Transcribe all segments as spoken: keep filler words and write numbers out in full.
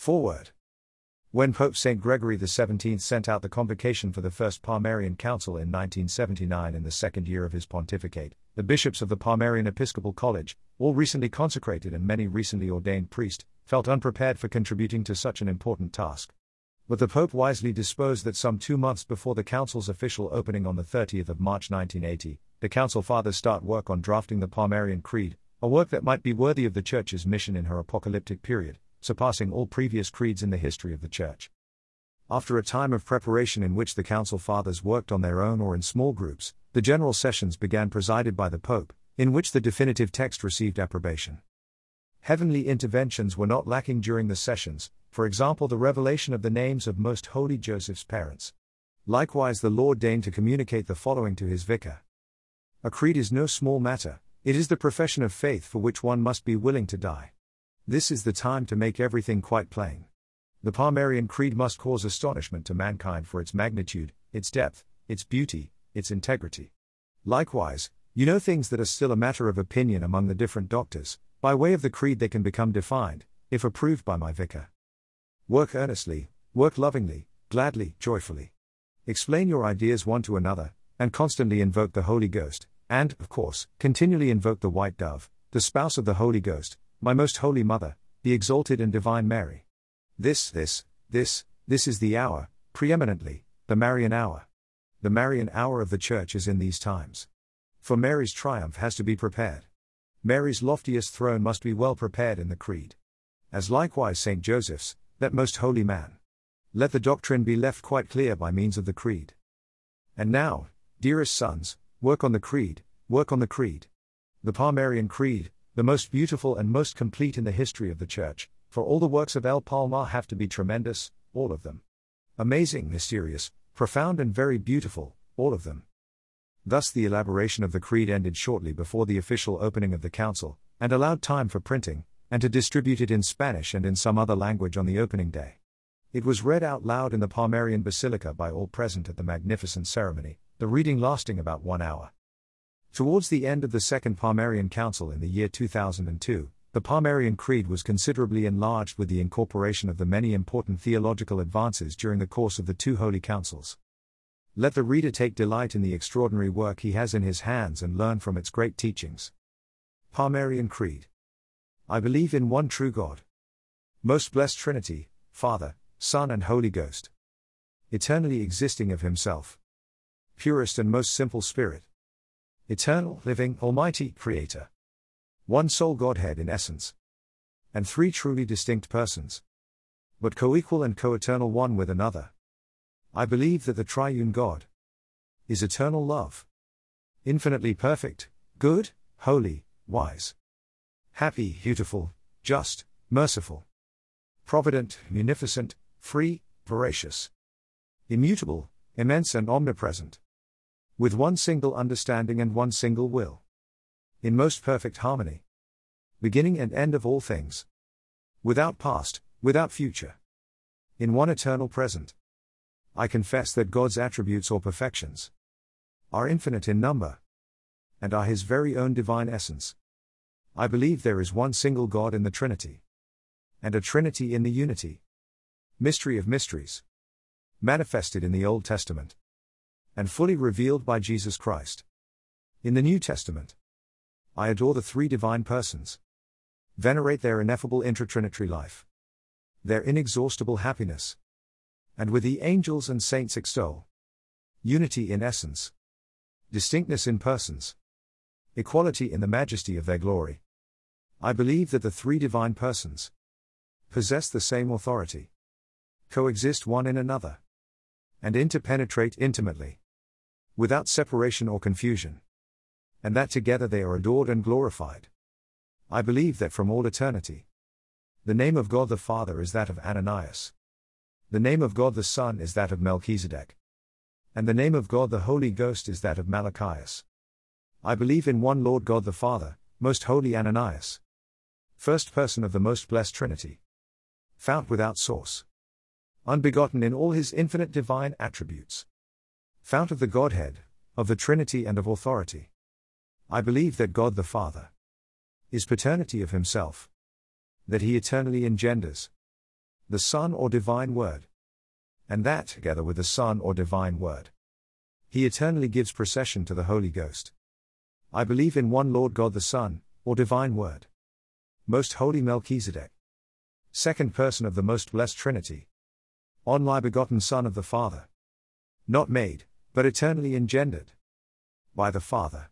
Foreword. When Pope Saint Gregory the seventeenth sent out the convocation for the First Palmarian Council in nineteen seventy-nine, in the second year of his pontificate, the bishops of the Palmarian Episcopal College, all recently consecrated and many recently ordained priests, felt unprepared for contributing to such an important task. But the Pope wisely disposed that some two months before the Council's official opening on the thirtieth of March nineteen eighty, the Council Fathers start work on drafting the Palmarian Creed, a work that might be worthy of the Church's mission in her apocalyptic period, surpassing all previous creeds in the history of the Church. After a time of preparation in which the Council Fathers worked on their own or in small groups, the general sessions began presided by the Pope, in which the definitive text received approbation. Heavenly interventions were not lacking during the sessions, for example the revelation of the names of Most Holy Joseph's parents. Likewise the Lord deigned to communicate the following to his vicar. A creed is no small matter, it is the profession of faith for which one must be willing to die. This is the time to make everything quite plain. The Palmarian Creed must cause astonishment to mankind for its magnitude, its depth, its beauty, its integrity. Likewise, you know things that are still a matter of opinion among the different doctors, by way of the creed they can become defined, if approved by my vicar. Work earnestly, work lovingly, gladly, joyfully. Explain your ideas one to another, and constantly invoke the Holy Ghost, and, of course, continually invoke the White Dove, the spouse of the Holy Ghost, my most holy Mother, the exalted and divine Mary. This, this, this, this is the hour, preeminently, the Marian hour. The Marian hour of the Church is in these times. For Mary's triumph has to be prepared. Mary's loftiest throne must be well prepared in the Creed. As likewise Saint Joseph's, that most holy man. Let the doctrine be left quite clear by means of the Creed. And now, dearest sons, work on the Creed, work on the Creed. The Palmarian Creed, the most beautiful and most complete in the history of the Church, for all the works of El Palmar have to be tremendous, all of them. Amazing, mysterious, profound and very beautiful, all of them. Thus the elaboration of the Creed ended shortly before the official opening of the Council, and allowed time for printing, and to distribute it in Spanish and in some other language on the opening day. It was read out loud in the Palmarian Basilica by all present at the magnificent ceremony, the reading lasting about one hour. Towards the end of the Second Palmarian Council in the year two thousand two, the Palmarian Creed was considerably enlarged with the incorporation of the many important theological advances during the course of the two Holy Councils. Let the reader take delight in the extraordinary work he has in his hands and learn from its great teachings. Palmarian Creed. I believe in one true God. Most blessed Trinity, Father, Son and Holy Ghost. Eternally existing of himself. Purest and most simple Spirit. Eternal, living, almighty, Creator. One sole Godhead in essence. And three truly distinct persons. But co-equal and co-eternal one with another. I believe that the triune God is eternal love. Infinitely perfect, good, holy, wise. Happy, beautiful, just, merciful. Provident, munificent, free, voracious. Immutable, immense and omnipresent. With one single understanding and one single will. In most perfect harmony. Beginning and end of all things. Without past, without future. In one eternal present. I confess that God's attributes or perfections are infinite in number, and are his very own divine essence. I believe there is one single God in the Trinity, and a Trinity in the unity. Mystery of mysteries. Manifested in the Old Testament. And fully revealed by Jesus Christ. In the New Testament. I adore the three divine persons. Venerate their ineffable intratrinitary life. Their inexhaustible happiness. And with the angels and saints extol. Unity in essence. Distinctness in persons. Equality in the majesty of their glory. I believe that the three divine persons possess the same authority. Coexist one in another. And interpenetrate intimately. Without separation or confusion. And that together they are adored and glorified. I believe that from all eternity. The name of God the Father is that of Ananias. The name of God the Son is that of Melchizedek. And the name of God the Holy Ghost is that of Malachias. I believe in one Lord God the Father, most holy Ananias. First person of the most blessed Trinity. Fount without source. Unbegotten in all his infinite divine attributes. Fount of the Godhead, of the Trinity and of authority. I believe that God the Father is paternity of himself. That he eternally engenders. the Son or Divine Word. And that, together with the Son or Divine Word, He eternally gives procession to the Holy Ghost. I believe in one Lord God the Son, or Divine Word. Most Holy Melchizedek. Second person of the Most Blessed Trinity. Only begotten Son of the Father. Not made, but eternally engendered by the Father.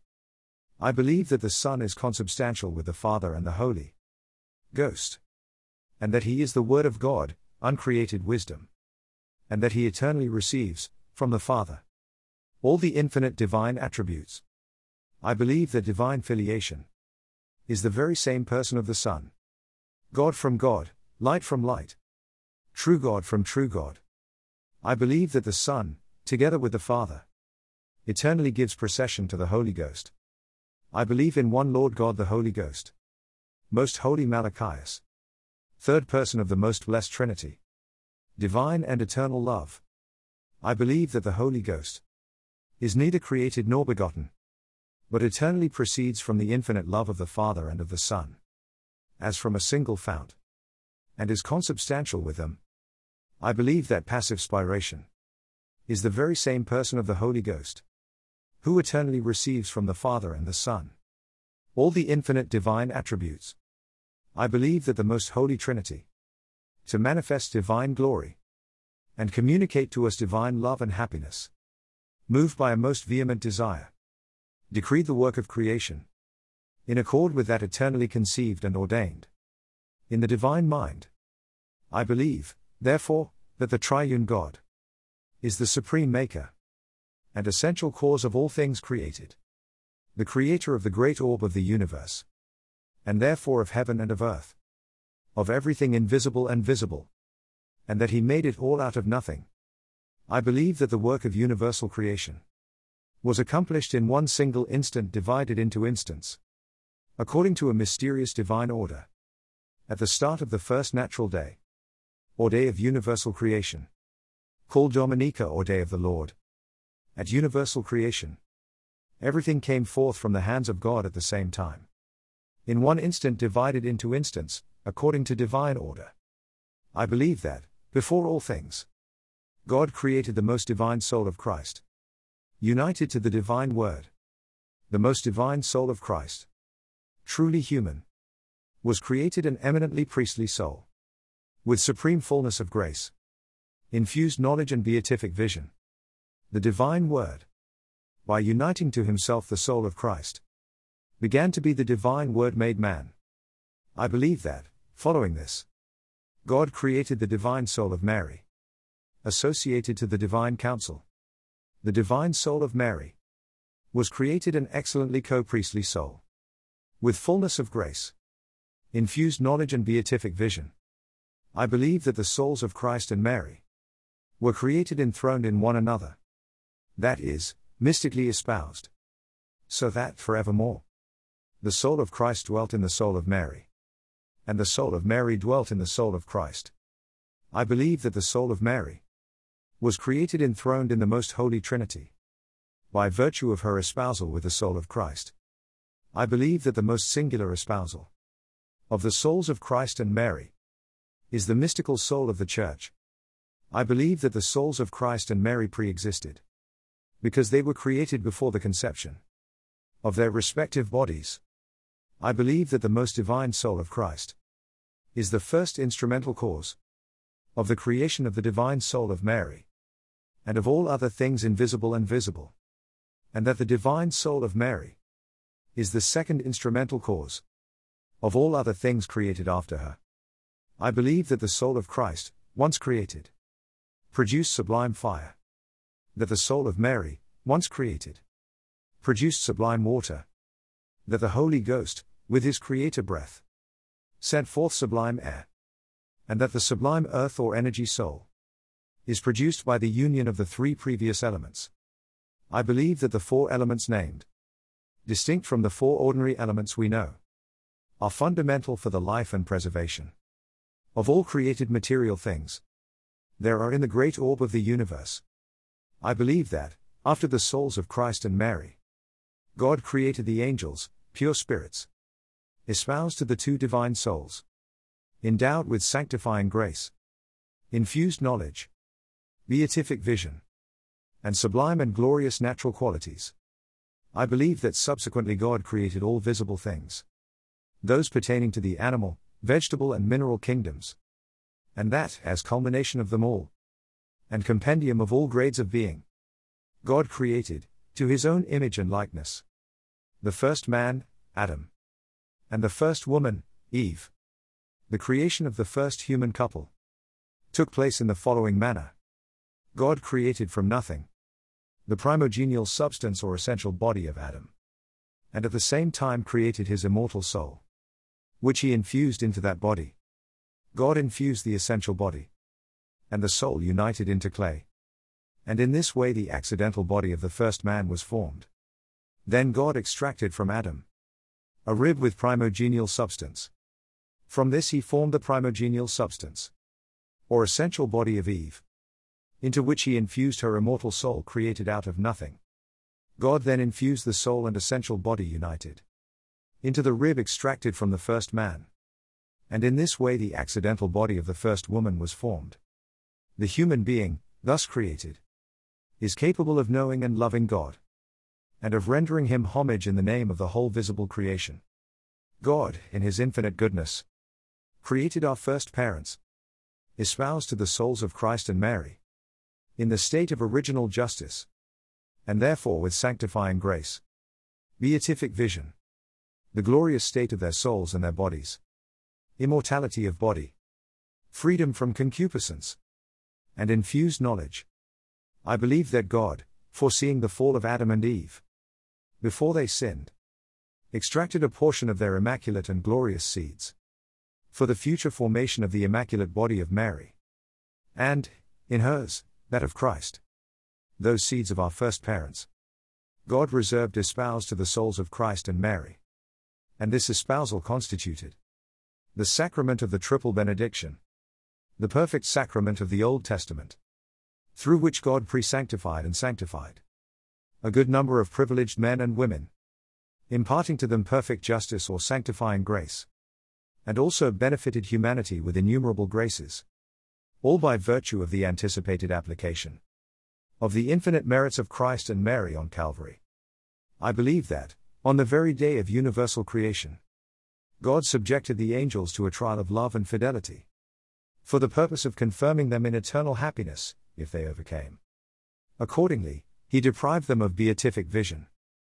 I believe that the Son is consubstantial with the Father and the Holy Ghost, and that He is the Word of God, uncreated wisdom, and that He eternally receives, from the Father, all the infinite divine attributes. I believe that divine filiation is the very same person of the Son. God from God, light from light, true God from true God. I believe that the Son, together with the Father, eternally gives procession to the Holy Ghost. I believe in one Lord God the Holy Ghost. Most Holy Malachias. Third person of the Most Blessed Trinity. Divine and eternal love. I believe that the Holy Ghost is neither created nor begotten, but eternally proceeds from the infinite love of the Father and of the Son, as from a single fount, and is consubstantial with them. I believe that passive spiration is the very same person of the Holy Ghost, who eternally receives from the Father and the Son all the infinite divine attributes. I believe that the Most Holy Trinity, to manifest divine glory and communicate to us divine love and happiness, moved by a most vehement desire, decreed the work of creation in accord with that eternally conceived and ordained in the divine mind. I believe, therefore, that the triune God is the supreme maker and essential cause of all things created, the creator of the great orb of the universe, and therefore of heaven and of earth, of everything invisible and visible, and that He made it all out of nothing. I believe that the work of universal creation was accomplished in one single instant divided into instants, according to a mysterious divine order, at the start of the first natural day, or day of universal creation, called Dominica or Day of the Lord. At universal creation, everything came forth from the hands of God at the same time, in one instant divided into instants, according to divine order. I believe that, before all things, God created the most divine soul of Christ, united to the divine Word. The most divine soul of Christ, truly human, was created an eminently priestly soul, with supreme fullness of grace, infused knowledge and beatific vision. The divine Word, by uniting to Himself the soul of Christ, began to be the divine Word made man. I believe that, following this, God created the divine soul of Mary, associated to the divine council. The divine soul of Mary was created an excellently co-priestly soul, with fullness of grace, infused knowledge and beatific vision. I believe that the souls of Christ and Mary were created enthroned in one another, that is, mystically espoused, so that, forevermore, the soul of Christ dwelt in the soul of Mary, and the soul of Mary dwelt in the soul of Christ. I believe that the soul of Mary was created enthroned in the Most Holy Trinity, by virtue of her espousal with the soul of Christ. I believe that the most singular espousal of the souls of Christ and Mary is the mystical soul of the Church. I believe that the souls of Christ and Mary pre-existed, because they were created before the conception of their respective bodies. I believe that the most divine soul of Christ is the first instrumental cause of the creation of the divine soul of Mary, and of all other things invisible and visible, and that the divine soul of Mary is the second instrumental cause of all other things created after her. I believe that the soul of Christ, once created, produced sublime fire, that the soul of Mary, once created, produced sublime water, that the Holy Ghost, with His creator breath, sent forth sublime air, and that the sublime earth or energy soul is produced by the union of the three previous elements. I believe that the four elements named, distinct from the four ordinary elements we know, are fundamental for the life and preservation of all created material things. There are in the great orb of the universe. I believe that, after the souls of Christ and Mary, God created the angels, pure spirits, espoused to the two divine souls, endowed with sanctifying grace, infused knowledge, beatific vision, and sublime and glorious natural qualities. I believe that subsequently God created all visible things, those pertaining to the animal, vegetable and mineral kingdoms, and that, as culmination of them all, and compendium of all grades of being, God created, to his own image and likeness, the first man, Adam, and the first woman, Eve. The creation of the first human couple took place in the following manner. God created from nothing the primogenial substance or essential body of Adam, and at the same time created his immortal soul, which he infused into that body. God infused the essential body and the soul united into clay, and in this way the accidental body of the first man was formed. Then God extracted from Adam a rib with primogenial substance. From this he formed the primogenial substance, or essential body of Eve, into which he infused her immortal soul created out of nothing. God then infused the soul and essential body united into the rib extracted from the first man, and in this way the accidental body of the first woman was formed. The human being, thus created, is capable of knowing and loving God, and of rendering him homage in the name of the whole visible creation. God, in his infinite goodness, created our first parents, espoused to the souls of Christ and Mary, in the state of original justice, and therefore with sanctifying grace, beatific vision, the glorious state of their souls and their bodies, immortality of body, freedom from concupiscence, and infused knowledge. I believe that God, foreseeing the fall of Adam and Eve, before they sinned, extracted a portion of their immaculate and glorious seeds, for the future formation of the immaculate body of Mary, and, in hers, that of Christ. Those seeds of our first parents, God reserved espoused to the souls of Christ and Mary. And this espousal constituted the sacrament of the triple benediction, the perfect sacrament of the Old Testament, through which God pre-sanctified and sanctified a good number of privileged men and women, imparting to them perfect justice or sanctifying grace, and also benefited humanity with innumerable graces, all by virtue of the anticipated application of the infinite merits of Christ and Mary on Calvary. I believe that, on the very day of universal creation, God subjected the angels to a trial of love and fidelity, for the purpose of confirming them in eternal happiness, if they overcame. Accordingly, he deprived them of beatific vision,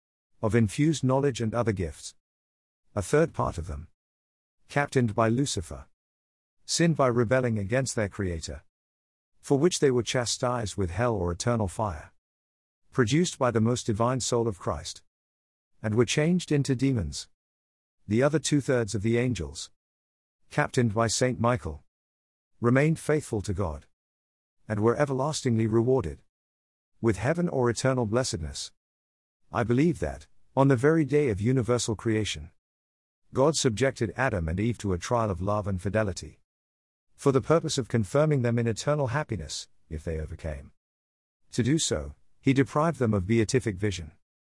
of infused knowledge and other gifts. A third part of them, captained by Lucifer, sinned by rebelling against their Creator, for which they were chastised with hell or eternal fire, produced by the most divine soul of Christ, and were changed into demons. The other two-thirds of the angels, captained by Saint Michael, remained faithful to God, and were everlastingly rewarded with heaven or eternal blessedness. I believe that, on the very day of universal creation, God subjected Adam and Eve to a trial of love and fidelity, for the purpose of confirming them in eternal happiness, if they overcame. To do so, he deprived them of beatific vision,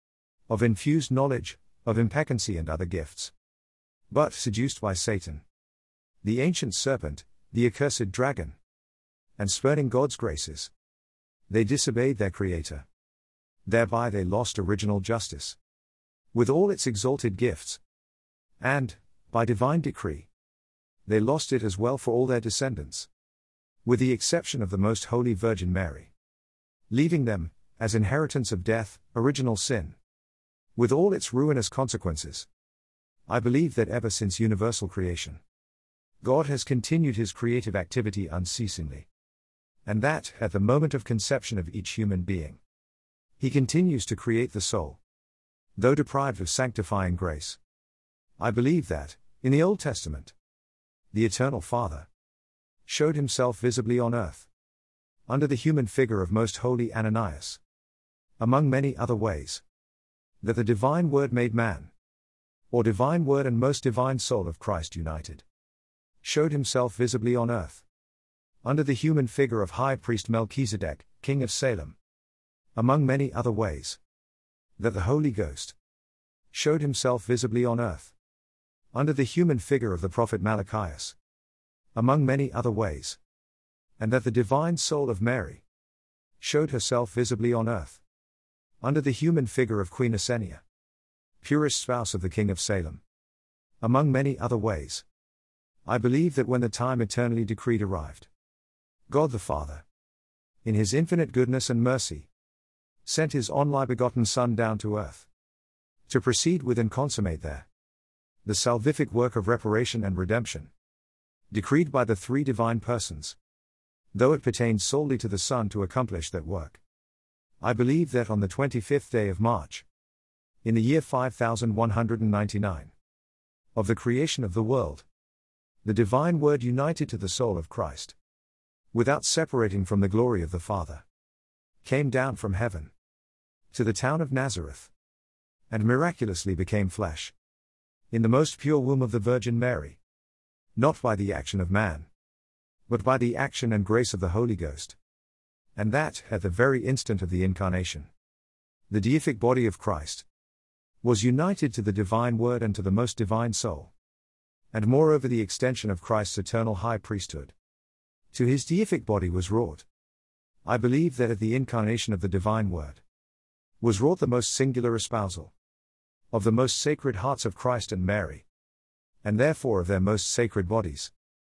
of infused knowledge, of impeccancy and other gifts. But, seduced by Satan, the ancient serpent, the accursed dragon, and spurning God's graces, they disobeyed their Creator. Thereby they lost original justice, with all its exalted gifts, and, by divine decree, they lost it as well for all their descendants, with the exception of the Most Holy Virgin Mary, leaving them, as inheritance of death, original sin, with all its ruinous consequences. I believe that ever since universal creation, God has continued his creative activity unceasingly, and that, at the moment of conception of each human being, he continues to create the soul, though deprived of sanctifying grace. I believe that, in the Old Testament, the Eternal Father showed himself visibly on earth, under the human figure of Most Holy Ananias, among many other ways, that the Divine Word made man, or Divine Word and Most Divine Soul of Christ united, showed himself visibly on earth, under the human figure of High Priest Melchizedek, King of Salem, among many other ways, that the Holy Ghost showed himself visibly on earth, under the human figure of the Prophet Malachias, among many other ways, and that the divine soul of Mary showed herself visibly on earth, under the human figure of Queen Asenia, purest spouse of the King of Salem. Among many other ways, I believe that when the time eternally decreed arrived, God the Father, in His infinite goodness and mercy, sent His only begotten Son down to earth, to proceed with and consummate there the salvific work of reparation and redemption, decreed by the three divine persons, though it pertained solely to the Son to accomplish that work. I believe that on the twenty-fifth day of March, in the year five thousand one hundred ninety-nine, of the creation of the world, the divine Word united to the soul of Christ, without separating from the glory of the Father, came down from heaven to the town of Nazareth, and miraculously became flesh, in the most pure womb of the Virgin Mary, not by the action of man, but by the action and grace of the Holy Ghost. And that, at the very instant of the Incarnation, the deific body of Christ was united to the divine Word and to the most divine soul. And moreover, the extension of Christ's eternal high priesthood to His deific body was wrought. I believe that at the incarnation of the divine Word was wrought the most singular espousal of the most sacred hearts of Christ and Mary, and therefore of their most sacred bodies,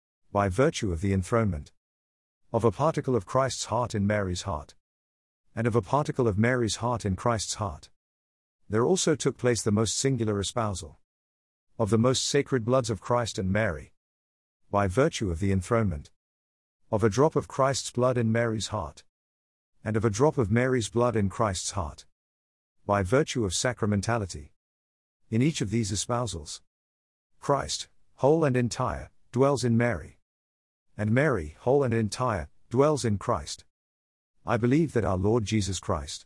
by virtue of the enthronement of a particle of Christ's heart in Mary's heart, and of a particle of Mary's heart in Christ's heart. There also took place the most singular espousal of the most sacred bloods of Christ and Mary, by virtue of the enthronement of a drop of Christ's blood in Mary's heart, and of a drop of Mary's blood in Christ's heart, by virtue of sacramentality. In each of these espousals, Christ, whole and entire, dwells in Mary, and Mary, whole and entire, dwells in Christ. I believe that our Lord Jesus Christ,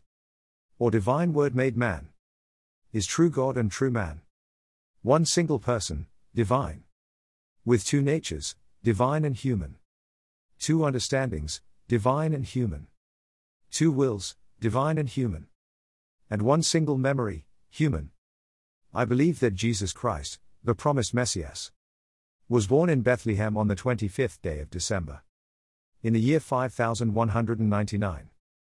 or divine Word made man, is true God and true man, one single person, divine, with two natures, divine and human, two understandings, divine and human, two wills, divine and human, and one single memory, human. I believe that Jesus Christ, the promised Messias, was born in Bethlehem on the twenty-fifth day of December, in the year five thousand one hundred ninety-nine,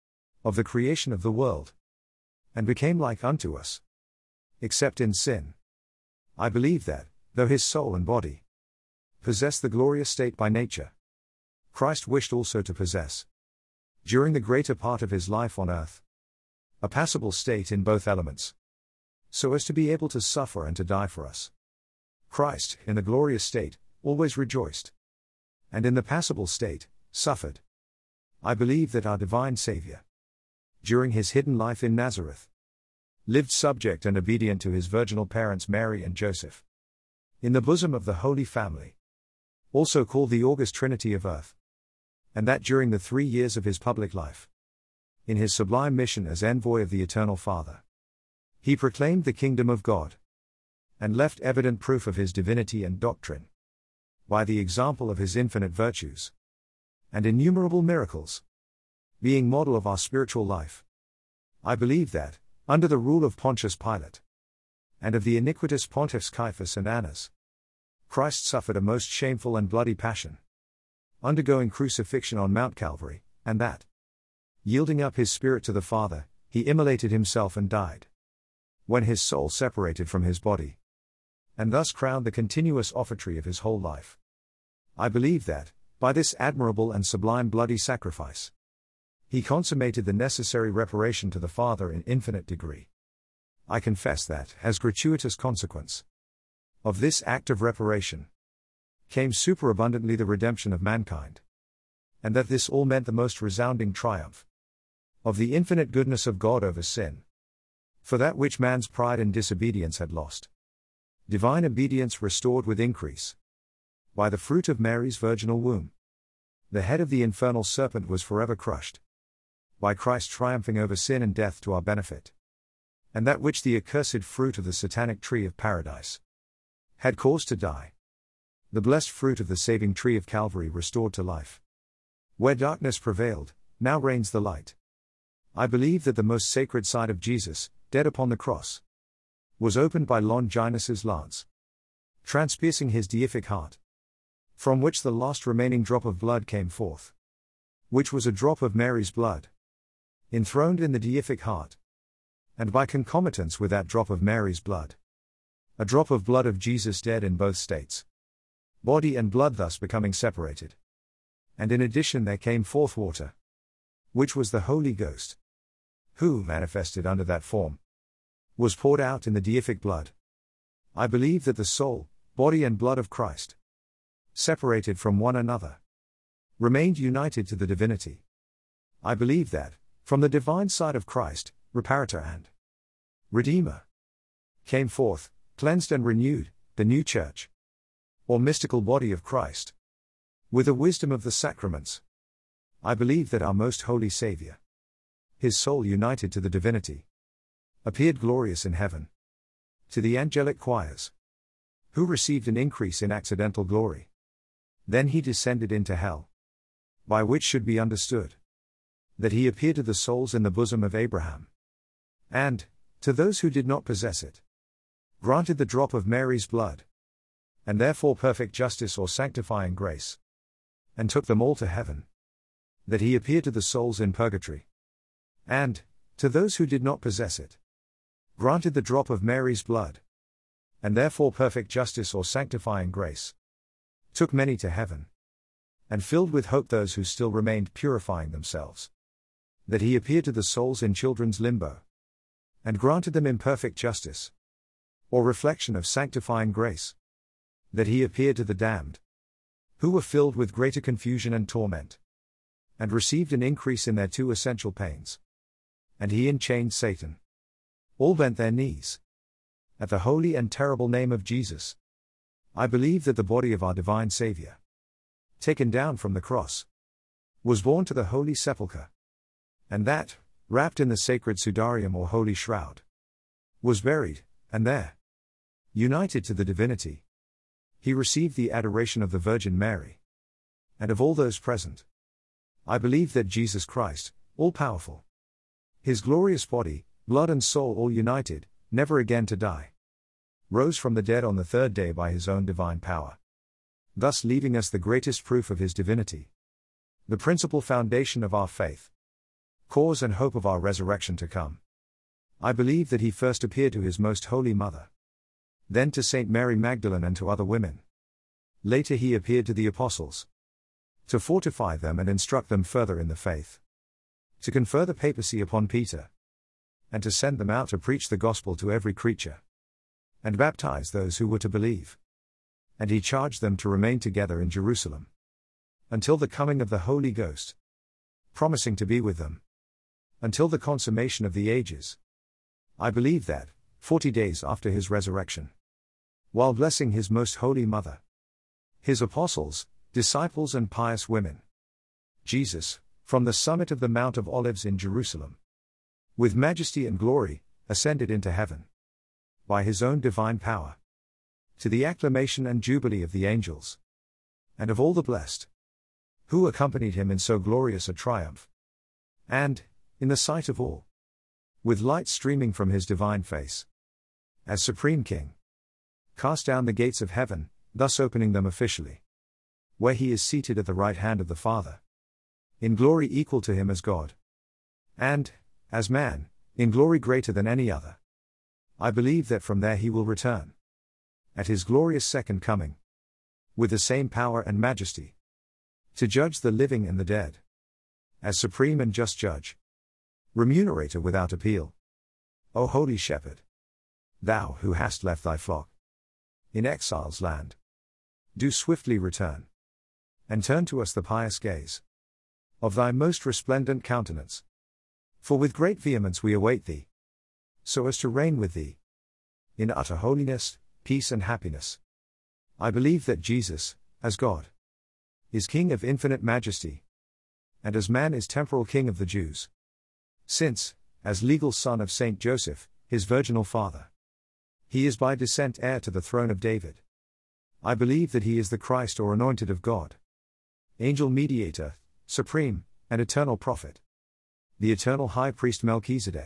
of the creation of the world, and became like unto us, except in sin. I believe that, though His soul and body possess the glorious state by nature, Christ wished also to possess, during the greater part of His life on earth, a passible state in both elements, so as to be able to suffer and to die for us. Christ, in the glorious state, always rejoiced, and in the passible state, suffered. I believe that our divine Saviour, during His hidden life in Nazareth, lived subject and obedient to His virginal parents Mary and Joseph, in the bosom of the Holy Family, also called the August Trinity of earth, and that during the three years of His public life, in His sublime mission as envoy of the Eternal Father, He proclaimed the kingdom of God, and left evident proof of His divinity and doctrine, by the example of His infinite virtues, and innumerable miracles, being model of our spiritual life. I believe that, under the rule of Pontius Pilate, and of the iniquitous Pontiffs Caiaphas and Annas, Christ suffered a most shameful and bloody passion, undergoing crucifixion on Mount Calvary, and that, yielding up His spirit to the Father, He immolated Himself and died, when His soul separated from His body, and thus crowned the continuous offertory of His whole life. I believe that, by this admirable and sublime bloody sacrifice, He consummated the necessary reparation to the Father in infinite degree. I confess that, as gratuitous consequence of this act of reparation, came superabundantly the redemption of mankind, and that this all meant the most resounding triumph of the infinite goodness of God over sin, for that which man's pride and disobedience had lost, divine obedience restored with increase, by the fruit of Mary's virginal womb. The head of the infernal serpent was forever crushed, by Christ triumphing over sin and death to our benefit, and that which the accursed fruit of the satanic tree of paradise had caused to die, the blessed fruit of the saving tree of Calvary restored to life. Where darkness prevailed, now reigns the light. I believe that the most sacred side of Jesus, dead upon the cross, was opened by Longinus's lance, transpiercing His deific heart, from which the last remaining drop of blood came forth. which was a drop of Mary's blood, enthroned in the deific heart, and by concomitance with that drop of Mary's blood, a drop of blood of Jesus dead in both states, body and blood thus becoming separated. And in addition there came forth water, which was the Holy Ghost, who, manifested under that form, was poured out in the deific blood. I believe that the soul, body and blood of Christ, separated from one another, remained united to the divinity. I believe that, from the divine side of Christ, Reparator and Redeemer, came forth, cleansed and renewed, the new church, or mystical body of Christ, with the wisdom of the sacraments. I believe that our most holy Saviour, his soul united to the divinity, appeared glorious in heaven, to the angelic choirs, who received an increase in accidental glory. Then he descended into hell, by which should be understood that he appeared to the souls in the bosom of Abraham, and, to those who did not possess it, granted the drop of Mary's blood, and therefore perfect justice or sanctifying grace, and took them all to heaven. That he appeared to the souls in purgatory, and, to those who did not possess it, granted the drop of Mary's blood, and therefore perfect justice or sanctifying grace, took many to heaven, and filled with hope those who still remained purifying themselves. That he appeared to the souls in children's limbo, and granted them imperfect justice, or reflection of sanctifying grace. That he appeared to the damned, who were filled with greater confusion and torment, and received an increase in their two essential pains. And he enchained Satan. All bent their knees at the holy and terrible name of Jesus. I believe that the body of our divine Saviour, taken down from the cross, was borne to the holy sepulchre, and that, wrapped in the sacred sudarium or holy shroud, was buried, and there, united to the divinity, he received the adoration of the Virgin Mary, and of all those present. I believe that Jesus Christ, all-powerful, his glorious body, blood and soul all united, never again to die, rose from the dead on the third day by his own divine power, thus leaving us the greatest proof of his divinity, the principal foundation of our faith, cause and hope of our resurrection to come. I believe that he first appeared to his most holy mother, then to Saint Mary Magdalene and to other women. Later he appeared to the apostles, to fortify them and instruct them further in the faith, to confer the papacy upon Peter, and to send them out to preach the gospel to every creature, and baptize those who were to believe. And he charged them to remain together in Jerusalem, until the coming of the Holy Ghost, promising to be with them until the consummation of the ages. I believe that, forty days after his resurrection, while blessing his most holy mother, his apostles, disciples and pious women, Jesus, from the summit of the Mount of Olives in Jerusalem, with majesty and glory, ascended into heaven, by his own divine power, to the acclamation and jubilee of the angels, and of all the blessed, who accompanied him in so glorious a triumph, and, in the sight of all, with light streaming from his divine face, as Supreme King, cast down the gates of heaven, thus opening them officially, where he is seated at the right hand of the Father, in glory equal to him as God, and, as man, in glory greater than any other. I believe that from there he will return, at his glorious second coming, with the same power and majesty, to judge the living and the dead, as supreme and just judge, remunerator without appeal. O Holy Shepherd, thou who hast left thy flock in exile's land, do swiftly return, and turn to us the pious gaze of thy most resplendent countenance. For with great vehemence we await thee, so as to reign with thee in utter holiness, peace and happiness. I believe that Jesus, as God, is King of infinite majesty, and as man is temporal King of the Jews, since, as legal son of Saint Joseph, his virginal father, he is by descent heir to the throne of David. I believe that he is the Christ or anointed of God, angel mediator, supreme, and eternal prophet, the eternal high priest Melchizedek.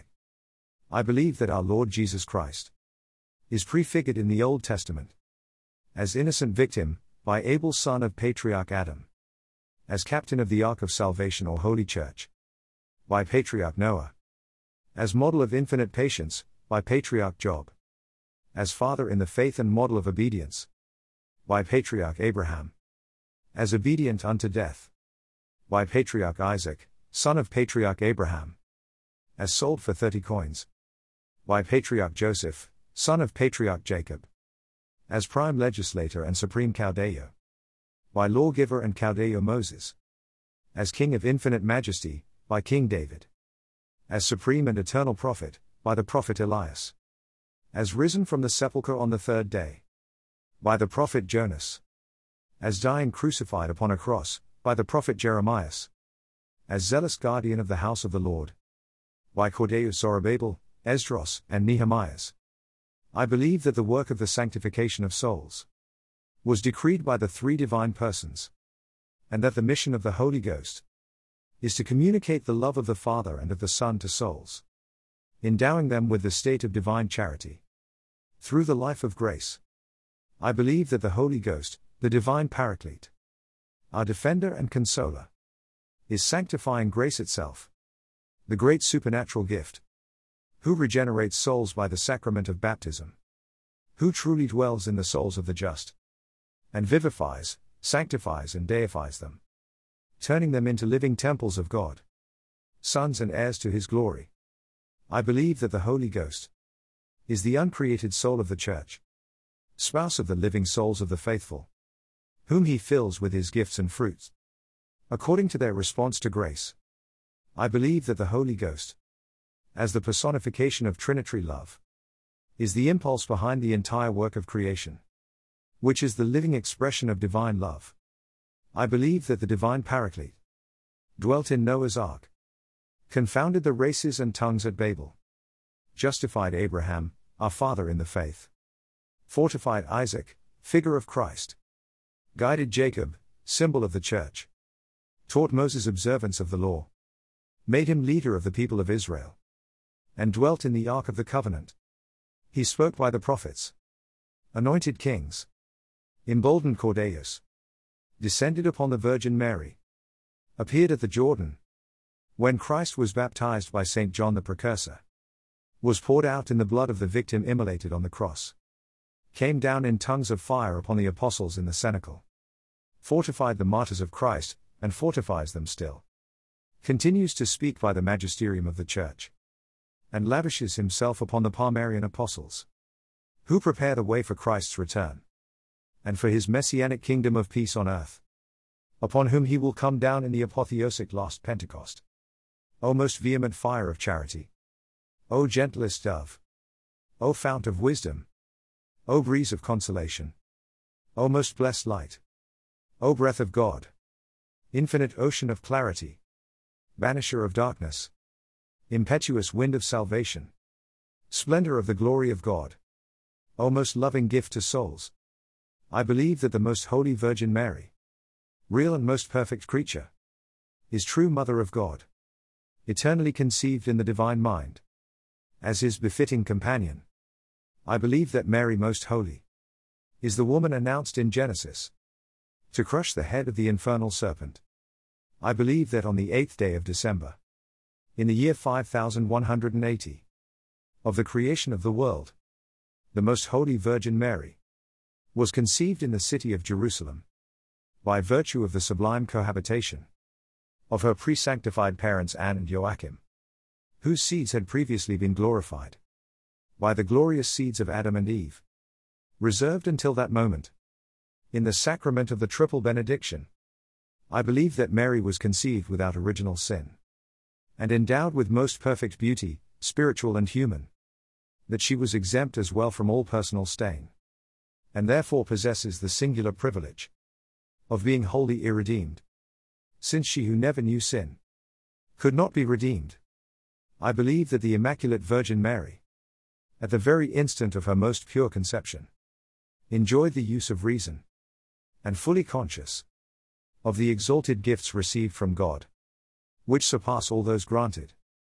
I believe that our Lord Jesus Christ is prefigured in the Old Testament as innocent victim, by Abel son of patriarch Adam, As captain of the Ark of Salvation or Holy Church, by Patriarch Noah. As model of infinite patience, by Patriarch Job. As father in the faith and model of obedience, by Patriarch Abraham. As obedient unto death, by Patriarch Isaac, son of Patriarch Abraham. As sold for thirty coins, by Patriarch Joseph, son of Patriarch Jacob. As prime legislator and supreme caudillo, by lawgiver and caudillo Moses. As king of infinite majesty, by King David. As supreme and eternal prophet, by the prophet Elias. As risen from the sepulchre on the third day, by the prophet Jonas. As dying crucified upon a cross, by the prophet Jeremias. As zealous guardian of the house of the Lord, by Cordeus Zorobabel, Esdras, and Nehemias. I believe that the work of the sanctification of souls was decreed by the three divine persons, and that the mission of the Holy Ghost is to communicate the love of the Father and of the Son to souls, endowing them with the state of divine charity through the life of grace. I believe that the Holy Ghost, the divine Paraclete, our defender and consoler, is sanctifying grace itself, the great supernatural gift, who regenerates souls by the sacrament of baptism, who truly dwells in the souls of the just, and vivifies, sanctifies and deifies them, turning them into living temples of God, sons and heirs to His glory. I believe that the Holy Ghost is the uncreated soul of the Church, spouse of the living souls of the faithful, whom He fills with His gifts and fruits, according to their response to grace. I believe that the Holy Ghost, as the personification of Trinitary love, is the impulse behind the entire work of creation, which is the living expression of divine love. I believe that the divine Paraclete dwelt in Noah's Ark, confounded the races and tongues at Babel, justified Abraham, our father in the faith, fortified Isaac, figure of Christ, guided Jacob, symbol of the Church, taught Moses observance of the law, made him leader of the people of Israel, and dwelt in the Ark of the Covenant. He spoke by the prophets, anointed kings, emboldened Cordeus, descended upon the Virgin Mary, appeared at the Jordan, when Christ was baptized by Saint John the Precursor, was poured out in the blood of the victim immolated on the cross, came down in tongues of fire upon the apostles in the cenacle, fortified the martyrs of Christ, and fortifies them still, continues to speak by the magisterium of the Church, and lavishes Himself upon the Palmarian apostles, who prepare the way for Christ's return, and for His messianic kingdom of peace on earth, upon whom He will come down in the apotheosic last Pentecost. O most vehement fire of charity! O gentlest dove! O fount of wisdom! O breeze of consolation! O most blessed light! O breath of God! Infinite ocean of clarity! Banisher of darkness! Impetuous wind of salvation! Splendor of the glory of God! O most loving gift to souls! I believe that the most holy Virgin Mary, real and most perfect creature, is true Mother of God, eternally conceived in the divine mind, as His befitting companion. I believe that Mary most holy is the woman announced in Genesis to crush the head of the infernal serpent. I believe that on the eighth day of December, in the year five thousand one hundred eighty of the creation of the world, the most holy Virgin Mary was conceived in the city of Jerusalem, by virtue of the sublime cohabitation of her pre-sanctified parents Anne and Joachim, whose seeds had previously been glorified by the glorious seeds of Adam and Eve, reserved until that moment in the sacrament of the triple benediction. I believe that Mary was conceived without original sin, and endowed with most perfect beauty, spiritual and human, that she was exempt as well from all personal stain, and therefore possesses the singular privilege of being wholly irredeemed, since she who never knew sin could not be redeemed. I believe that the Immaculate Virgin Mary, at the very instant of her most pure conception, enjoyed the use of reason, and fully conscious of the exalted gifts received from God, which surpass all those granted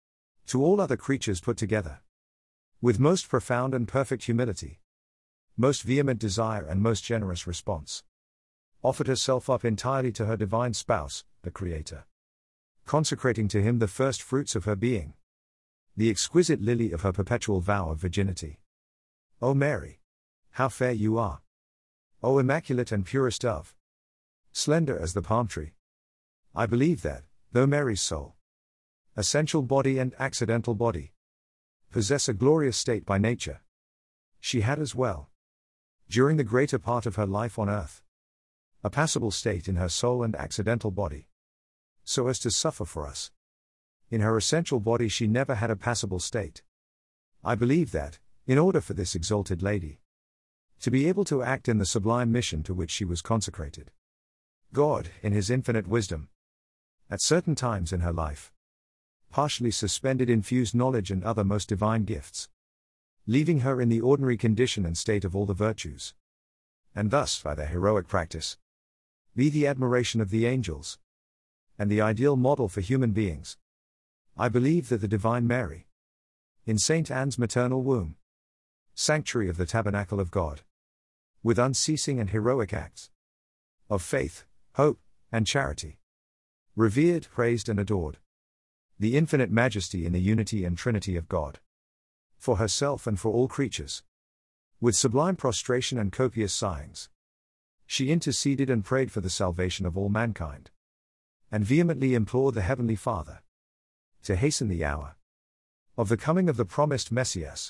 to all other creatures put together, with most profound and perfect humility, most vehement desire and most generous response, offered herself up entirely to her divine spouse, the Creator, consecrating to him the first fruits of her being, the exquisite lily of her perpetual vow of virginity. O Mary, how fair you are! O immaculate and purest dove, slender as the palm tree! I believe that, though Mary's soul, essential body and accidental body, possess a glorious state by nature, she had as well, during the greater part of her life on earth, a passible state in her soul and accidental body, so as to suffer for us. In her essential body she never had a passible state. I believe that, in order for this exalted lady to be able to act in the sublime mission to which she was consecrated, God, in His infinite wisdom, at certain times in her life, partially suspended infused knowledge and other most divine gifts, leaving her in the ordinary condition and state of all the virtues, and thus, by their heroic practice, be the admiration of the angels, and the ideal model for human beings. I believe that the Divine Mary, in Saint Anne's maternal womb, sanctuary of the tabernacle of God, with unceasing and heroic acts of faith, hope, and charity, revered, praised, and adored the infinite majesty in the unity and trinity of God, for herself and for all creatures. With sublime prostration and copious sighings, she interceded and prayed for the salvation of all mankind, and vehemently implored the Heavenly Father to hasten the hour of the coming of the promised Messias.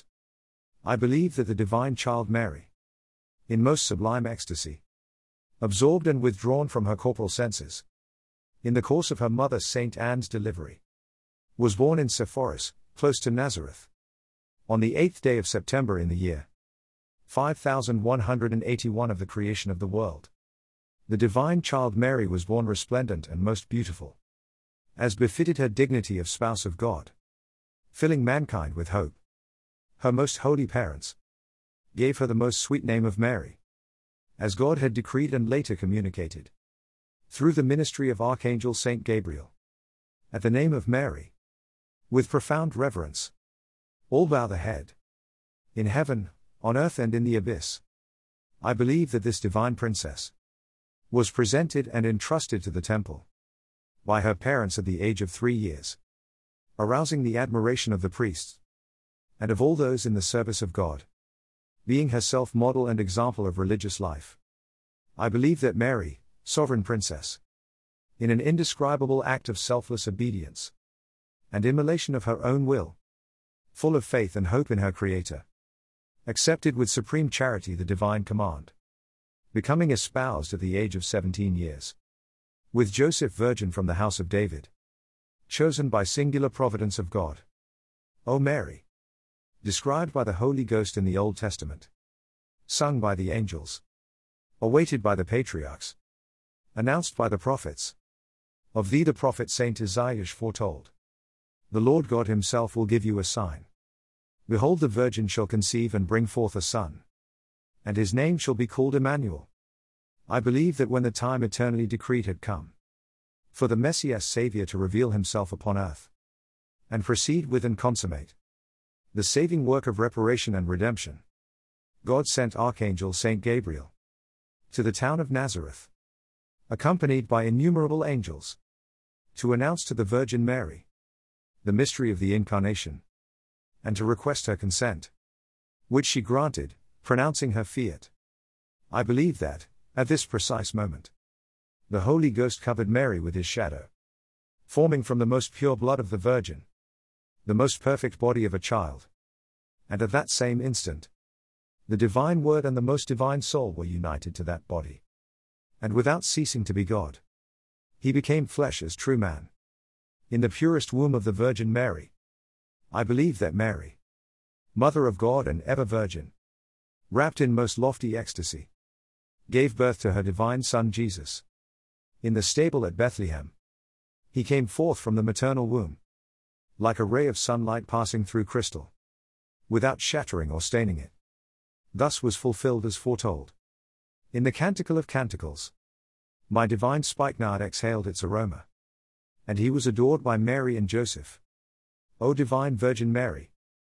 I believe that the divine child Mary, in most sublime ecstasy, absorbed and withdrawn from her corporal senses, in the course of her mother Saint Anne's delivery, was born in Sepphoris, close to Nazareth, on the eighth day of September in the year five thousand one hundred eighty-one of the creation of the world. The divine child Mary was born resplendent and most beautiful, as befitted her dignity of spouse of God, filling mankind with hope. Her most holy parents gave her the most sweet name of Mary, as God had decreed and later communicated, through the ministry of Archangel Saint Gabriel. At the name of Mary, with profound reverence, all bow the head, in heaven, on earth and in the abyss. I believe that this divine princess was presented and entrusted to the temple by her parents at the age of three years, arousing the admiration of the priests and of all those in the service of God, being herself model and example of religious life. I believe that Mary, sovereign princess, in an indescribable act of selfless obedience and immolation of her own will, full of faith and hope in her Creator, accepted with supreme charity the divine command, becoming espoused at the age of seventeen years, with Joseph, virgin from the house of David, chosen by singular providence of God. O Mary, described by the Holy Ghost in the Old Testament, sung by the angels, awaited by the patriarchs, announced by the prophets, of thee the prophet Saint Isaiah foretold. The Lord God Himself will give you a sign. Behold, the virgin shall conceive and bring forth a son, and his name shall be called Emmanuel. I believe that when the time eternally decreed had come for the Messias Saviour to reveal Himself upon earth, and proceed with and consummate the saving work of reparation and redemption, God sent Archangel Saint Gabriel to the town of Nazareth, accompanied by innumerable angels, to announce to the Virgin Mary the mystery of the Incarnation, and to request her consent, which she granted, pronouncing her fiat. I believe that, at this precise moment, the Holy Ghost covered Mary with His shadow, forming from the most pure blood of the Virgin the most perfect body of a child. And at that same instant, the divine Word and the most divine soul were united to that body. And without ceasing to be God, He became flesh as true man, in the purest womb of the Virgin Mary. I believe that Mary, Mother of God and ever Virgin, wrapped in most lofty ecstasy, gave birth to her divine Son Jesus, in the stable at Bethlehem. He came forth from the maternal womb, like a ray of sunlight passing through crystal, without shattering or staining it. Thus was fulfilled as foretold in the Canticle of Canticles. My divine spikenard exhaled its aroma, and He was adored by Mary and Joseph. O divine Virgin Mary!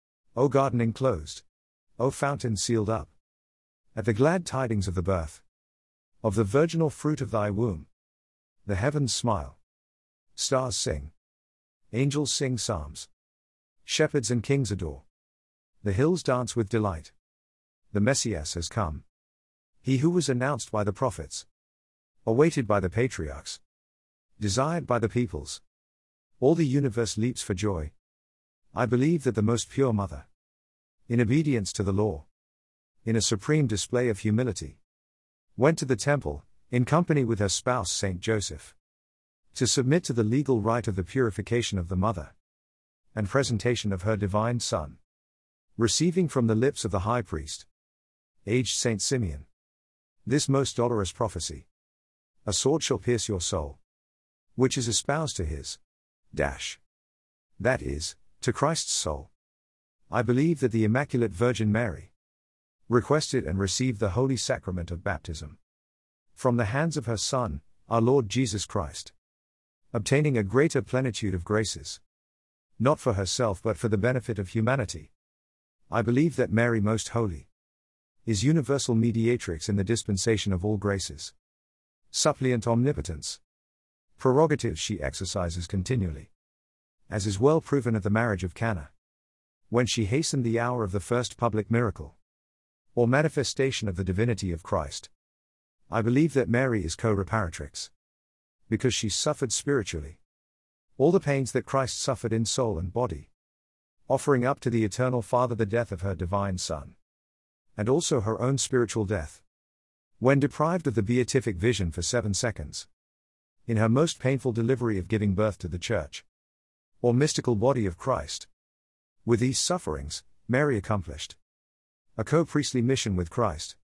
O garden enclosed! O fountain sealed up! At the glad tidings of the birth Of the virginal fruit of thy womb, the heavens smile. Stars sing. Angels sing psalms. Shepherds and kings adore. The hills dance with delight. The Messias has come. He who was announced by the prophets. Awaited by the patriarchs. Desired by the peoples. All the universe leaps for joy. I believe that the most pure mother, in obedience to the law, in a supreme display of humility, went to the temple, in company with her spouse Saint Joseph, to submit to the legal rite of the purification of the mother, and presentation of her divine Son, receiving from the lips of the high priest, aged Saint Simeon, this most dolorous prophecy: a sword shall pierce your soul, which is espoused to his dash. That is, to Christ's soul. I believe that the Immaculate Virgin Mary requested and received the holy sacrament of baptism from the hands of her Son, our Lord Jesus Christ, obtaining a greater plenitude of graces, not for herself but for the benefit of humanity. I believe that Mary Most Holy is universal mediatrix in the dispensation of all graces, suppliant omnipotence, prerogatives she exercises continually, as is well proven at the marriage of Cana, when she hastened the hour of the first public miracle, or manifestation of the divinity of Christ. I believe that Mary is co-reparatrix, because she suffered spiritually all the pains that Christ suffered in soul and body, offering up to the eternal Father the death of her divine Son, and also her own spiritual death, when deprived of the beatific vision for seven seconds, in her most painful delivery of giving birth to the Church, or mystical body of Christ. With these sufferings, Mary accomplished a co-priestly mission with Christ.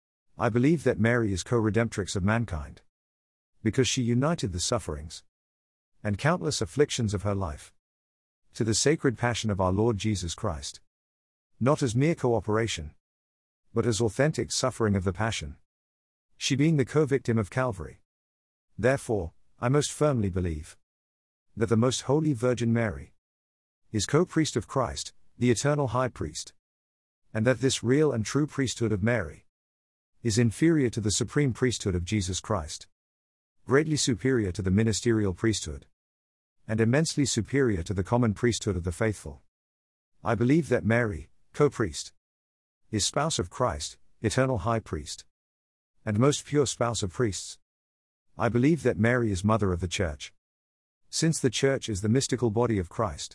I believe that Mary is co-redemptrix of mankind, because she united the sufferings and countless afflictions of her life to the sacred passion of our Lord Jesus Christ, not as mere cooperation, but as authentic suffering of the passion, she being the co-victim of Calvary. Therefore, I most firmly believe that the Most Holy Virgin Mary is co-priest of Christ, the eternal High Priest, and that this real and true priesthood of Mary is inferior to the supreme priesthood of Jesus Christ, greatly superior to the ministerial priesthood, and immensely superior to the common priesthood of the faithful. I believe that Mary, co-priest, is spouse of Christ, eternal High Priest, and most pure spouse of priests. I believe that Mary is mother of the Church, since the Church is the mystical body of Christ.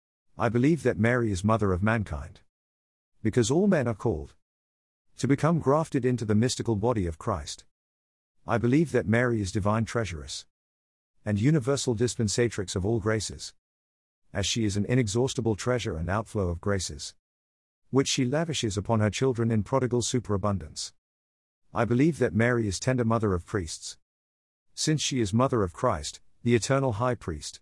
I believe that Mary is mother of mankind, because all men are called to become grafted into the mystical body of Christ. I believe that Mary is divine treasuress and universal dispensatrix of all graces, as she is an inexhaustible treasure and outflow of graces, which she lavishes upon her children in prodigal superabundance. I believe that Mary is tender mother of priests, since she is mother of Christ, the eternal High Priest.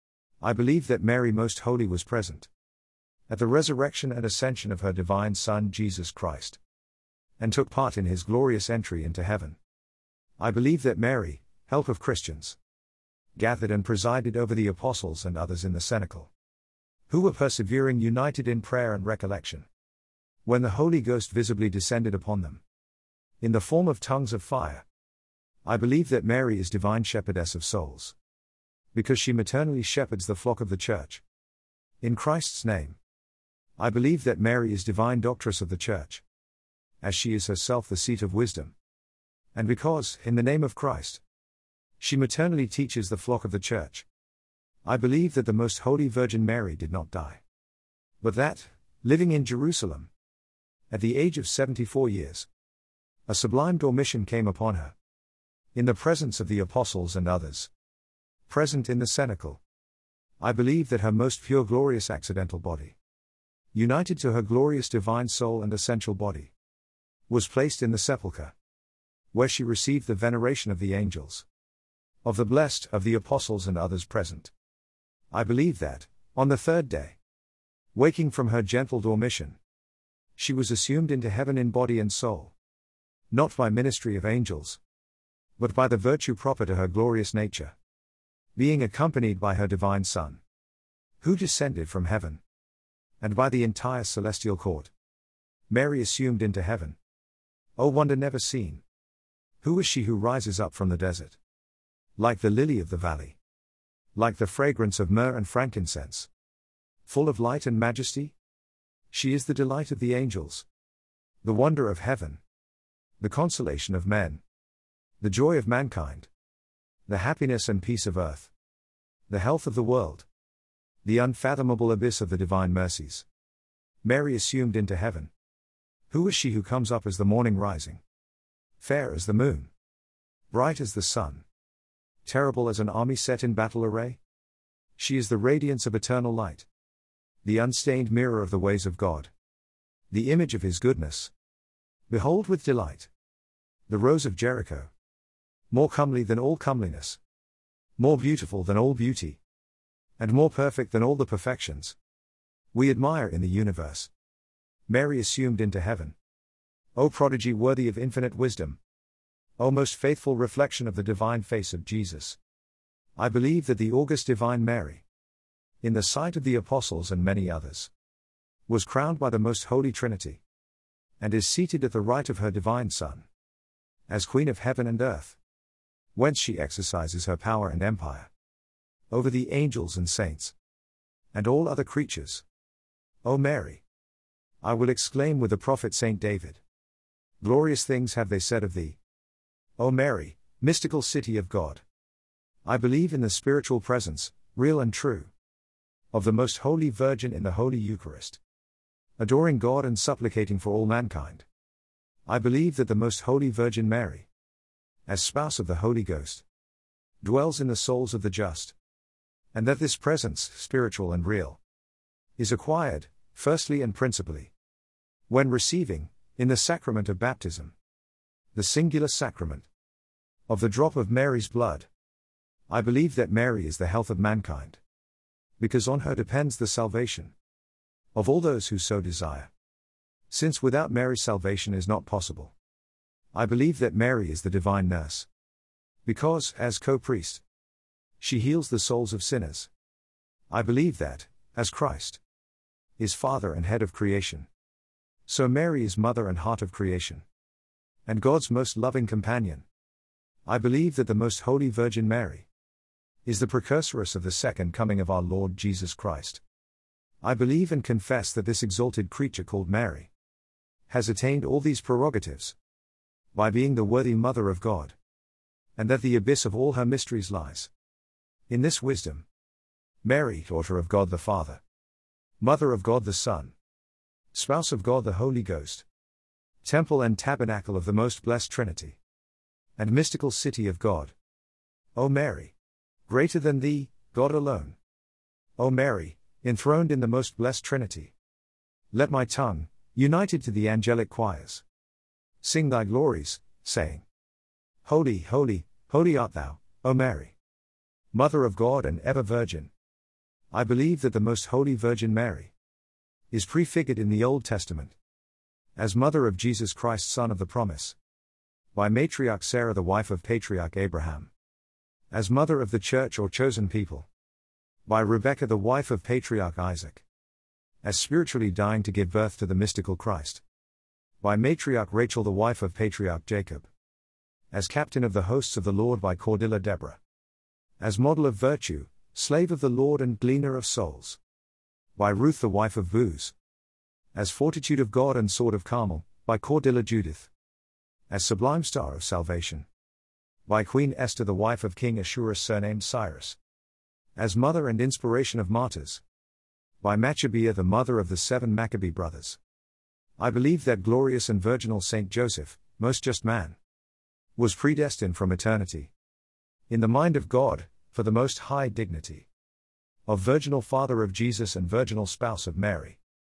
I believe that Mary Most Holy was present at the resurrection and ascension of her divine Son Jesus Christ, and took part in his glorious entry into heaven. I believe that Mary, help of Christians, gathered and presided over the apostles and others in the cenacle, who were persevering united in prayer and recollection, when the Holy Ghost visibly descended upon them, in the form of tongues of fire. I believe that Mary is divine shepherdess of souls, because she maternally shepherds the flock of the Church, in Christ's name. I believe that Mary is divine doctress of the Church, as she is herself the seat of wisdom, and because, in the name of Christ, she maternally teaches the flock of the Church. I believe that the Most Holy Virgin Mary did not die, but that, living in Jerusalem, at the age of seventy-four years, a sublime dormition came upon her, in the presence of the apostles and others present in the cenacle. I believe that her most pure glorious accidental body, united to her glorious divine soul and essential body, was placed in the sepulchre, where she received the veneration of the angels, of the blessed, of the apostles and others present. I believe that, on the third day, waking from her gentle dormition, she was assumed into heaven in body and soul, not by ministry of angels, but by the virtue proper to her glorious nature, being accompanied by her divine Son, who descended from heaven, and by the entire celestial court. Mary assumed into heaven. O wonder never seen! Who is she who rises up from the desert? Like the lily of the valley. Like the fragrance of myrrh and frankincense. Full of light and majesty? She is the delight of the angels. The wonder of heaven. The consolation of men. The joy of mankind. The happiness and peace of earth. The health of the world. The unfathomable abyss of the divine mercies. Mary assumed into heaven. Who is she who comes up as the morning rising? Fair as the moon. Bright as the sun. Terrible as an army set in battle array? She is the radiance of eternal light. The unstained mirror of the ways of God. The image of His goodness. Behold with delight. The Rose of Jericho. More comely than all comeliness. More beautiful than all beauty. And more perfect than all the perfections we admire in the universe. Mary assumed into heaven. O prodigy worthy of infinite wisdom. O most faithful reflection of the divine face of Jesus. I believe that the august divine Mary, in the sight of the apostles and many others, was crowned by the most holy Trinity, and is seated at the right of her divine Son, as Queen of heaven and earth, whence she exercises her power and empire over the angels and saints, and all other creatures. O Mary! I will exclaim with the prophet Saint David. Glorious things have they said of thee. O Mary, mystical city of God! I believe in the spiritual presence, real and true, of the most holy Virgin in the Holy Eucharist, adoring God and supplicating for all mankind. I believe that the most holy Virgin Mary, as spouse of the Holy Ghost, dwells in the souls of the just, and that this presence, spiritual and real, is acquired, firstly and principally, when receiving, in the sacrament of baptism, the singular sacrament of the drop of Mary's blood. I believe that Mary is the health of mankind, because on her depends the salvation of all those who so desire, since without Mary salvation is not possible. I believe that Mary is the divine nurse, because, as co-priest, she heals the souls of sinners. I believe that, as Christ is Father and head of creation, so Mary is mother and heart of creation, and God's most loving companion. I believe that the most holy Virgin Mary is the precursoress of the second coming of our Lord Jesus Christ. I believe and confess that this exalted creature called Mary has attained all these prerogatives by being the worthy Mother of God, and that the abyss of all her mysteries lies in this wisdom. Mary, daughter of God the Father, Mother of God the Son, Spouse of God the Holy Ghost, Temple and Tabernacle of the most blessed Trinity, and mystical city of God. O Mary, greater than thee, God alone. O Mary, enthroned in the most blessed Trinity. Let my tongue, united to the angelic choirs, sing thy glories, saying, Holy, holy, holy art thou, O Mary, Mother of God and ever Virgin. I believe that the most holy Virgin Mary is prefigured in the Old Testament as Mother of Jesus Christ, Son of the Promise, by matriarch Sarah, the wife of patriarch Abraham, as Mother of the Church or chosen people, by Rebekah, the wife of patriarch Isaac, as spiritually dying to give birth to the mystical Christ, by matriarch Rachel, the wife of patriarch Jacob, as captain of the hosts of the Lord by Cordelia Deborah, as model of virtue, slave of the Lord and gleaner of souls, by Ruth, the wife of Booz, as fortitude of God and sword of Carmel, by Cordelia Judith, as sublime star of salvation, by Queen Esther, the wife of King Ahasuerus surnamed Cyrus, as mother and inspiration of martyrs, by Maccabeah, the mother of the seven Maccabee brothers. I believe that glorious and virginal Saint Joseph, most just man, was predestined from eternity, in the mind of God, for the most high dignity of virginal father of Jesus and virginal spouse of Mary.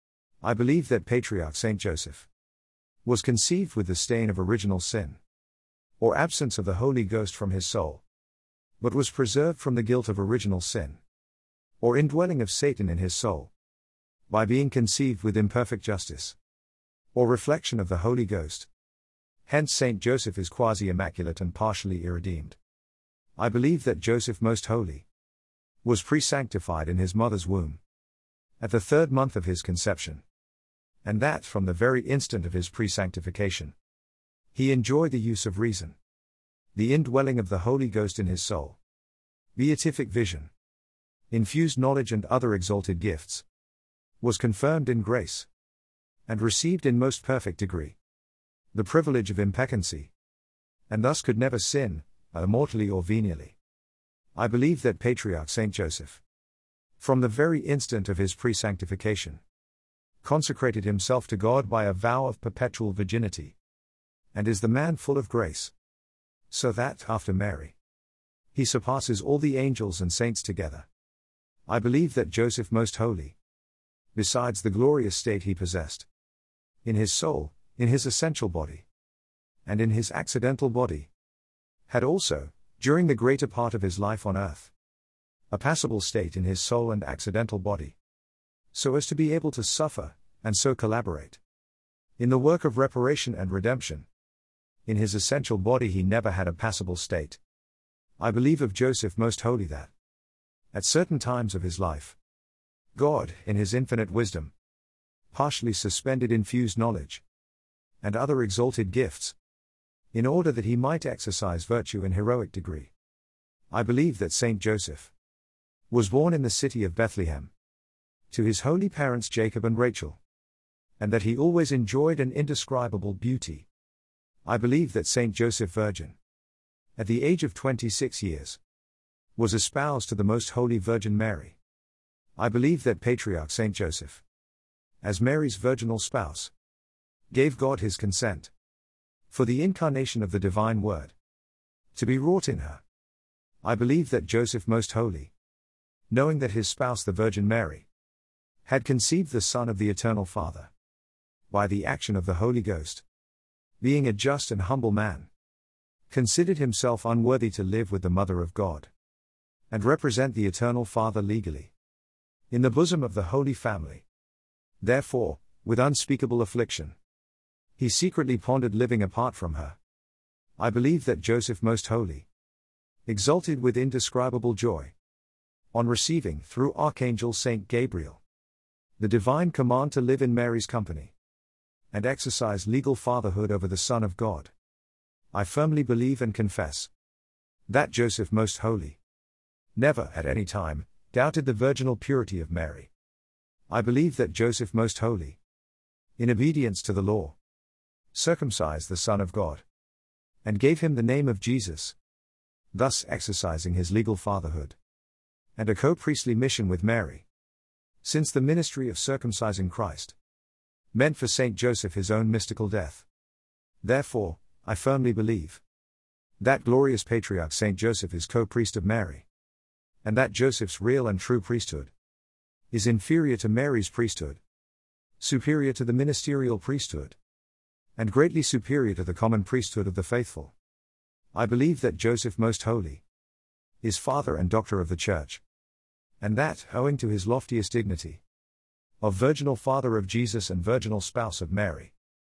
I believe that Patriarch Saint Joseph was conceived with the stain of original sin, or absence of the Holy Ghost from his soul, but was preserved from the guilt of original sin, or indwelling of Satan in his soul, by being conceived with imperfect justice, or reflection of the Holy Ghost. Hence Saint Joseph is quasi-immaculate and partially irredeemed. I believe that Joseph most holy was pre-sanctified in his mother's womb at the third month of his conception, and that from the very instant of his pre-sanctification he enjoyed the use of reason. The indwelling of the Holy Ghost in his soul. Beatific vision. Infused knowledge and other exalted gifts. Was confirmed in grace. And received in most perfect degree. The privilege of impeccancy. And thus could never sin, either mortally or venially. I believe that Patriarch Saint Joseph, from the very instant of his pre-sanctification, consecrated himself to God by a vow of perpetual virginity, and is the man full of grace, so that, after Mary, he surpasses all the angels and saints together. I believe that Joseph most holy, besides the glorious state he possessed, in his soul, in his essential body, and in his accidental body, had also, during the greater part of his life on earth, a passible state in his soul and accidental body, so as to be able to suffer, and so collaborate in the work of reparation and redemption. In his essential body he never had a passible state. I believe of Joseph most holy that, at certain times of his life, God, in his infinite wisdom, partially suspended infused knowledge, and other exalted gifts, in order that he might exercise virtue in heroic degree. I believe that Saint Joseph was born in the city of Bethlehem, to his holy parents Jacob and Rachel, and that he always enjoyed an indescribable beauty. I believe that Saint Joseph Virgin, at the age of twenty-six years, was espoused to the Most Holy Virgin Mary. I believe that Patriarch Saint Joseph, as Mary's virginal spouse, gave God his consent for the incarnation of the divine word to be wrought in her. I believe that Joseph most holy, knowing that his spouse the Virgin Mary had conceived the Son of the Eternal Father by the action of the Holy Ghost, being a just and humble man, considered himself unworthy to live with the Mother of God and represent the Eternal Father legally in the bosom of the Holy Family. Therefore, with unspeakable affliction, he secretly pondered living apart from her. I believe that Joseph most holy, exulted with indescribable joy, on receiving, through Archangel Saint Gabriel, the divine command to live in Mary's company, and exercise legal fatherhood over the Son of God. I firmly believe and confess that Joseph most holy never, at any time, doubted the virginal purity of Mary. I believe that Joseph most holy, in obedience to the law, circumcised the Son of God, and gave him the name of Jesus, thus exercising his legal fatherhood, and a co-priestly mission with Mary, since the ministry of circumcising Christ meant for Saint Joseph his own mystical death. Therefore, I firmly believe that glorious Patriarch Saint Joseph is co-priest of Mary, and that Joseph's real and true priesthood is inferior to Mary's priesthood, superior to the ministerial priesthood, and greatly superior to the common priesthood of the faithful. I believe that Joseph most holy is father and doctor of the Church, and that, owing to his loftiest dignity of virginal father of Jesus and virginal spouse of Mary,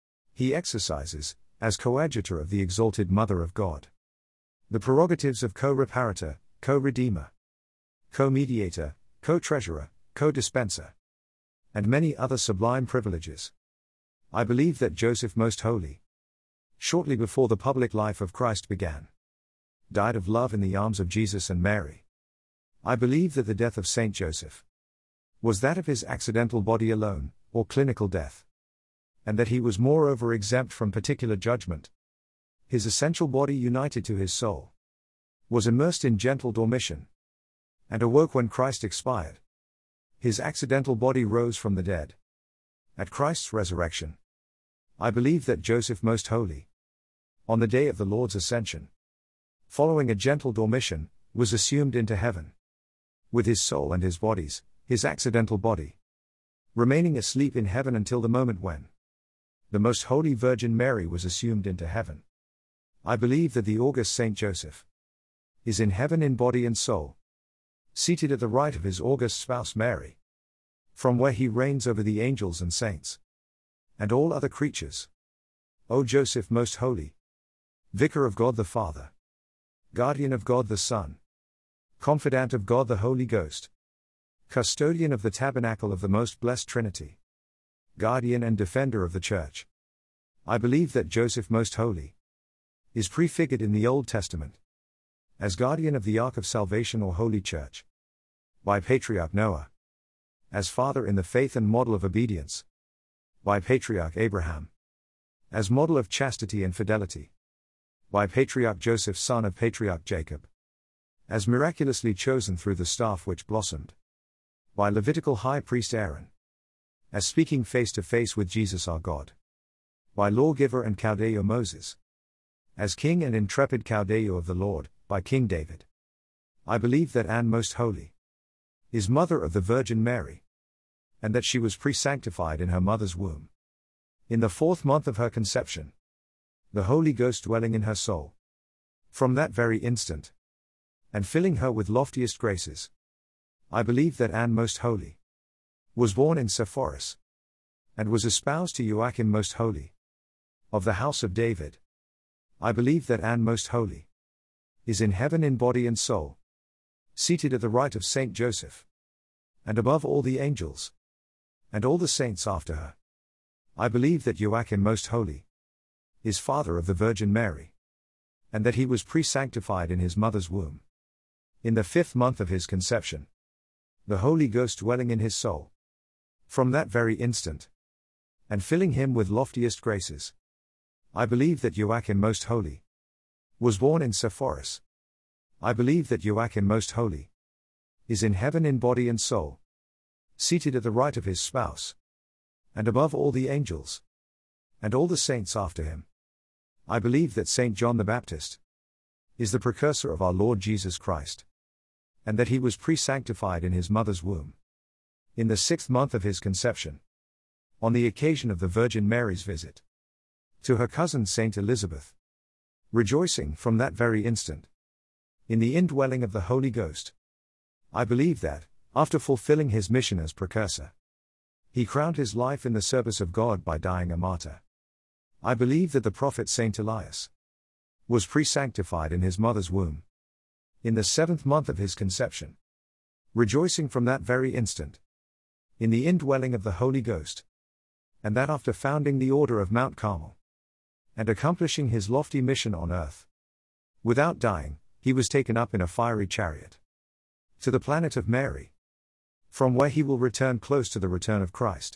he exercises, as coadjutor of the exalted Mother of God, the prerogatives of co-reparator, co-redeemer, co-mediator, co-treasurer, co-dispenser, and many other sublime privileges. I believe that Joseph most holy, shortly before the public life of Christ began, died of love in the arms of Jesus and Mary. I believe that the death of Saint Joseph was that of his accidental body alone, or clinical death, and that he was moreover exempt from particular judgment. His essential body, united to his soul, was immersed in gentle dormition, and awoke when Christ expired. His accidental body rose from the dead at Christ's resurrection. I believe that Joseph most holy, on the day of the Lord's ascension, following a gentle dormition, was assumed into heaven, with his soul and his bodies, his accidental body, remaining asleep in heaven until the moment when the Most Holy Virgin Mary was assumed into heaven. I believe that the august Saint Joseph is in heaven in body and soul, seated at the right of his august spouse Mary, from where he reigns over the angels and saints, and all other creatures. O Joseph most holy, Vicar of God the Father, Guardian of God the Son, Confidant of God the Holy Ghost, Custodian of the Tabernacle of the Most Blessed Trinity, Guardian and Defender of the Church. I believe that Joseph most holy is prefigured in the Old Testament as guardian of the Ark of Salvation or Holy Church, by Patriarch Noah, as father in the faith and model of obedience, by Patriarch Abraham, as model of chastity and fidelity, by Patriarch Joseph son of Patriarch Jacob, as miraculously chosen through the staff which blossomed, by Levitical high priest Aaron, as speaking face to face with Jesus our God, by lawgiver and caudillo Moses, as king and intrepid caudillo of the Lord, by King David. I believe that Anne Most Holy is mother of the Virgin Mary, and that she was pre-sanctified in her mother's womb, in the fourth month of her conception, the Holy Ghost dwelling in her soul, from that very instant, and filling her with loftiest graces. I believe that Anne Most Holy was born in Sepphoris, and was espoused to Joachim Most Holy, of the house of David. I believe that Anne Most Holy is in heaven in body and soul, seated at the right of Saint Joseph, and above all the angels, and all the saints after her. I believe that Joachim Most Holy is father of the Virgin Mary, and that he was pre-sanctified in his mother's womb, in the fifth month of his conception, the Holy Ghost dwelling in his soul, from that very instant, and filling him with loftiest graces. I believe that Joachim Most Holy was born in Sepphoris. I believe that Joachim Most Holy is in heaven in body and soul, seated at the right of his spouse, and above all the angels, and all the saints after him. I believe that Saint John the Baptist is the precursor of our Lord Jesus Christ, and that he was pre-sanctified in his mother's womb, in the sixth month of his conception, on the occasion of the Virgin Mary's visit to her cousin Saint Elizabeth, rejoicing from that very instant in the indwelling of the Holy Ghost. I believe that, after fulfilling his mission as precursor, he crowned his life in the service of God by dying a martyr. I believe that the prophet Saint Elias was pre-sanctified in his mother's womb, in the seventh month of his conception, rejoicing from that very instant in the indwelling of the Holy Ghost, and that after founding the order of Mount Carmel, and accomplishing his lofty mission on earth, without dying, he was taken up in a fiery chariot to the planet of Mary, from where he will return close to the return of Christ.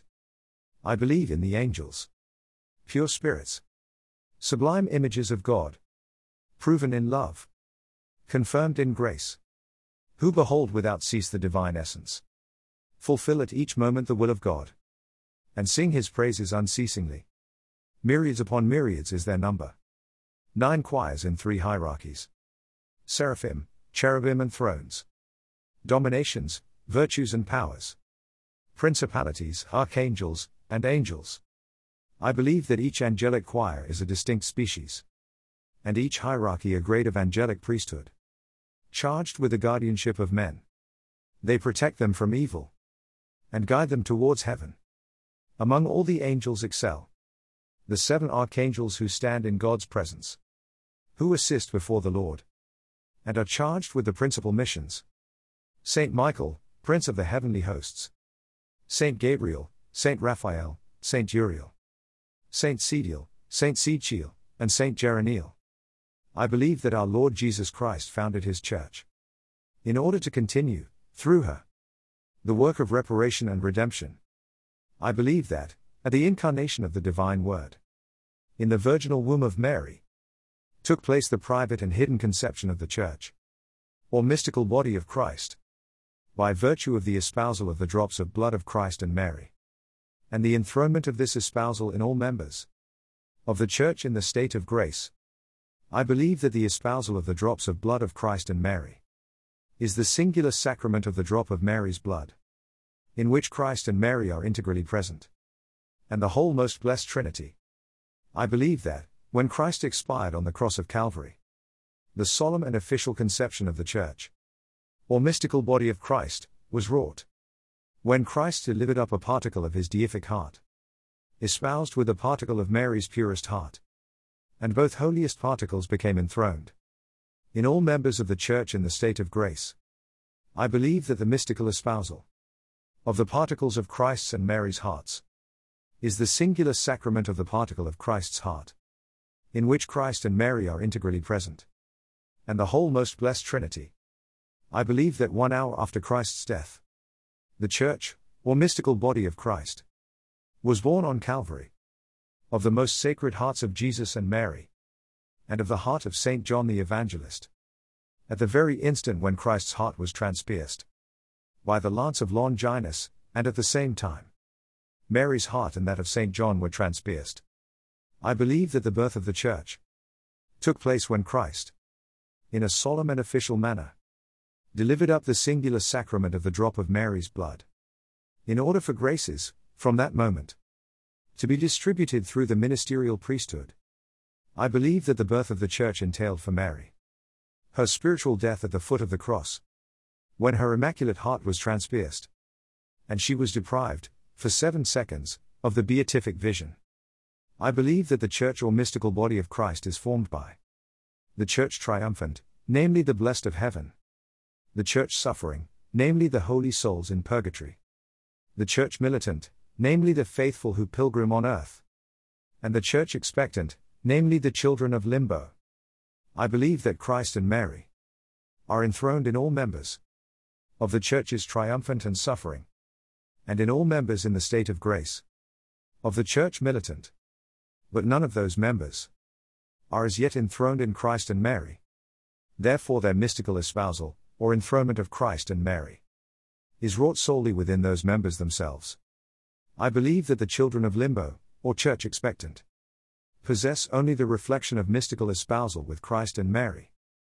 I believe in the angels, pure spirits, sublime images of God, proven in love, confirmed in grace, who behold without cease the divine essence, fulfill at each moment the will of God, and sing his praises unceasingly. Myriads upon myriads is their number. Nine choirs in three hierarchies. Seraphim, cherubim and thrones. Dominations, virtues and powers. Principalities, archangels, and angels. I believe that each angelic choir is a distinct species, and each hierarchy a grade of angelic priesthood, charged with the guardianship of men. They protect them from evil, and guide them towards heaven. Among all the angels excel the seven archangels who stand in God's presence, who assist before the Lord, and are charged with the principal missions. Saint Michael, Prince of the heavenly hosts. Saint Gabriel, Saint Raphael, Saint Uriel, Saint Cediel, Saint Ceciel, and Saint Geraniel. I believe that our Lord Jesus Christ founded his church, in order to continue, through her, the work of reparation and redemption. I believe that, at the incarnation of the divine Word, in the virginal womb of Mary, took place the private and hidden conception of the Church, or mystical body of Christ, by virtue of the espousal of the drops of blood of Christ and Mary, and the enthronement of this espousal in all members of the Church in the state of grace. I believe that the espousal of the drops of blood of Christ and Mary is the singular sacrament of the drop of Mary's blood, in which Christ and Mary are integrally present, and the whole most blessed Trinity. I believe that, when Christ expired on the cross of Calvary, the solemn and official conception of the Church, or mystical body of Christ, was wrought. When Christ delivered up a particle of his deific heart, espoused with a particle of Mary's purest heart, and both holiest particles became enthroned in all members of the Church in the state of grace. I believe that the mystical espousal of the particles of Christ's and Mary's hearts is the singular sacrament of the particle of Christ's heart, in which Christ and Mary are integrally present, and the whole most blessed Trinity. I believe that one hour after Christ's death, the Church, or mystical body of Christ, was born on Calvary, of the most sacred hearts of Jesus and Mary, and of the heart of Saint John the Evangelist, at the very instant when Christ's heart was transpierced by the lance of Longinus, and at the same time, Mary's heart and that of Saint John were transpierced. I believe that the birth of the Church took place when Christ, in a solemn and official manner, delivered up the singular sacrament of the drop of Mary's blood, in order for graces, from that moment, to be distributed through the ministerial priesthood. I believe that the birth of the Church entailed for Mary her spiritual death at the foot of the cross, when her immaculate heart was transpierced, and she was deprived, for seven seconds, of the beatific vision. I believe that the Church or mystical body of Christ is formed by the Church triumphant, namely the blessed of heaven, the Church suffering, namely the holy souls in purgatory, the Church militant, namely the faithful who pilgrim on earth, and the Church expectant, namely the children of limbo. I believe that Christ and Mary are enthroned in all members of the Church's triumphant and suffering, and in all members in the state of grace of the Church militant. But none of those members are as yet enthroned in Christ and Mary. Therefore their mystical espousal, or enthronement of Christ and Mary, is wrought solely within those members themselves. I believe that the children of limbo, or Church expectant, possess only the reflection of mystical espousal with Christ and Mary.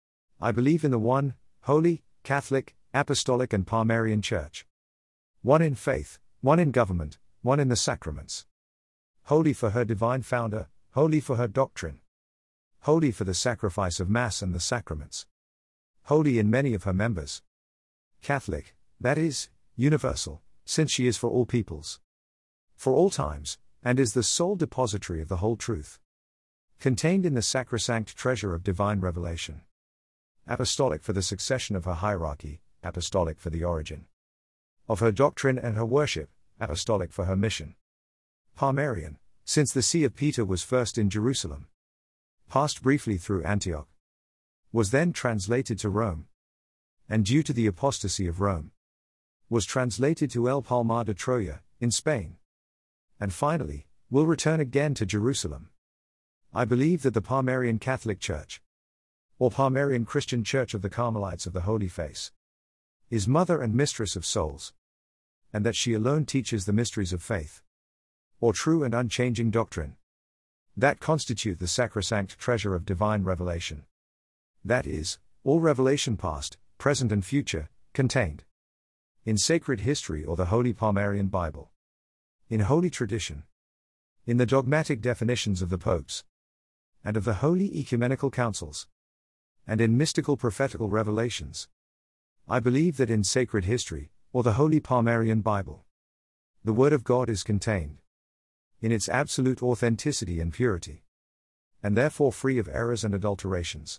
I believe in the one, holy, Catholic, Apostolic and Palmarian Church. One in faith, one in government, one in the sacraments. Holy for her divine founder, holy for her doctrine. Holy for the sacrifice of Mass and the sacraments. Holy in many of her members. Catholic, that is, universal, since she is for all peoples, for all times, and is the sole depository of the whole truth, contained in the sacrosanct treasure of divine revelation. Apostolic for the succession of her hierarchy, apostolic for the origin of her doctrine and her worship, apostolic for her mission. Palmarian, since the See of Peter was first in Jerusalem, passed briefly through Antioch, was then translated to Rome, and due to the apostasy of Rome, was translated to El Palmar de Troya, in Spain, and finally, will return again to Jerusalem. I believe that the Palmarian Catholic Church, or Palmarian Christian Church of the Carmelites of the Holy Face, is mother and mistress of souls, and that she alone teaches the mysteries of faith, or true and unchanging doctrine, that constitute the sacrosanct treasure of divine revelation. That is, all revelation past, present and future, contained in sacred history or the Holy Palmarian Bible, in holy tradition, in the dogmatic definitions of the popes, and of the holy ecumenical councils, and in mystical prophetical revelations. I believe that in sacred history, or the Holy Palmarian Bible, the Word of God is contained in its absolute authenticity and purity, and therefore free of errors and adulterations.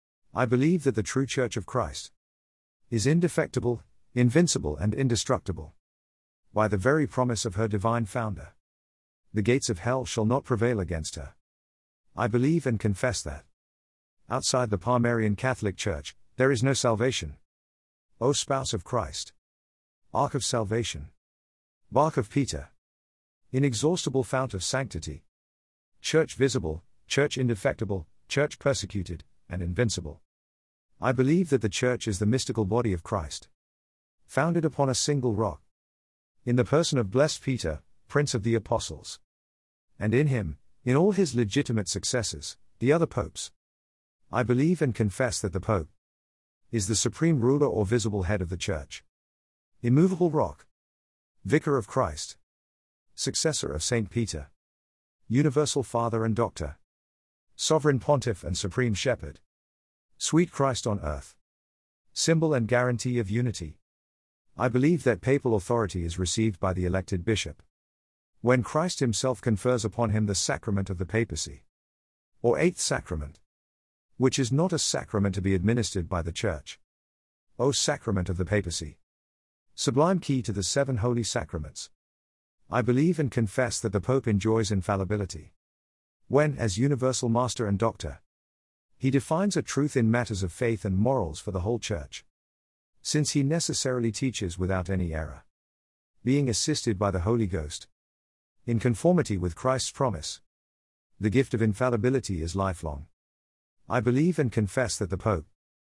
I believe that the true Church of Christ is indefectible, invincible and indestructible, by the very promise of her divine founder. The gates of hell shall not prevail against her. I believe and confess that outside the Palmarian Catholic Church, there is no salvation. O Spouse of Christ, Ark of Salvation, Bark of Peter, inexhaustible fount of sanctity, Church visible, Church indefectible, Church persecuted, and invincible. I believe that the Church is the mystical body of Christ, founded upon a single rock, in the person of blessed Peter, Prince of the Apostles, and in him, in all his legitimate successors, the other popes. I believe and confess that the Pope is the supreme ruler or visible head of the Church, immovable rock, Vicar of Christ, successor of Saint Peter, universal Father and Doctor, sovereign Pontiff and supreme Shepherd, sweet Christ on earth, symbol and guarantee of unity. I believe that papal authority is received by the elected bishop when Christ himself confers upon him the sacrament of the papacy, or eighth sacrament, which is not a sacrament to be administered by the Church. O sacrament of the papacy, sublime key to the seven holy sacraments. I believe and confess that the Pope enjoys infallibility, when, as universal master and doctor, he defines a truth in matters of faith and morals for the whole Church. Since he necessarily teaches without any error, being assisted by the Holy Ghost, in conformity with Christ's promise, the gift of infallibility is lifelong. I believe and confess that the Pope,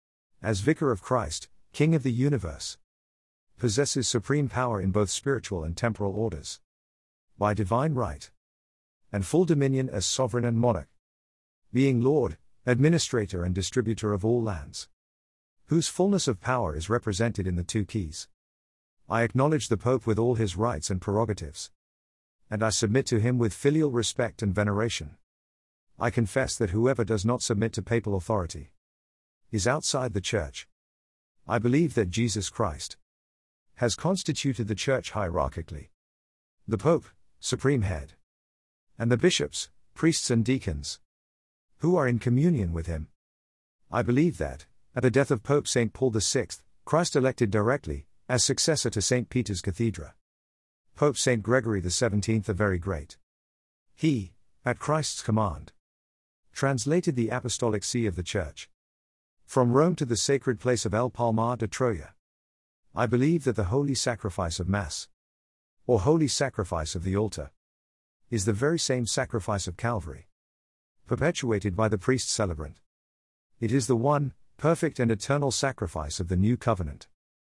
as Vicar of Christ, King of the universe, possesses supreme power in both spiritual and temporal orders, by divine right, and full dominion as sovereign and monarch, being Lord, administrator and distributor of all lands, whose fullness of power is represented in the two keys. I acknowledge the Pope with all his rights and prerogatives, and I submit to him with filial respect and veneration. I confess that whoever does not submit to papal authority is outside the Church. I believe that Jesus Christ has constituted the Church hierarchically, the Pope, supreme head, and the bishops, priests and deacons, who are in communion with him. I believe that, at the death of Pope Saint Paul the Sixth, Christ elected directly, as successor to Saint Peter's Cathedra, Pope Saint Gregory the Seventeenth the Very Great. He, at Christ's command, translated the Apostolic See of the Church from Rome to the sacred place of El Palmar de Troya. I believe that the holy sacrifice of Mass, or holy sacrifice of the altar, is the very same sacrifice of Calvary, perpetuated by the priest celebrant. It is the one, perfect and eternal sacrifice of the new covenant.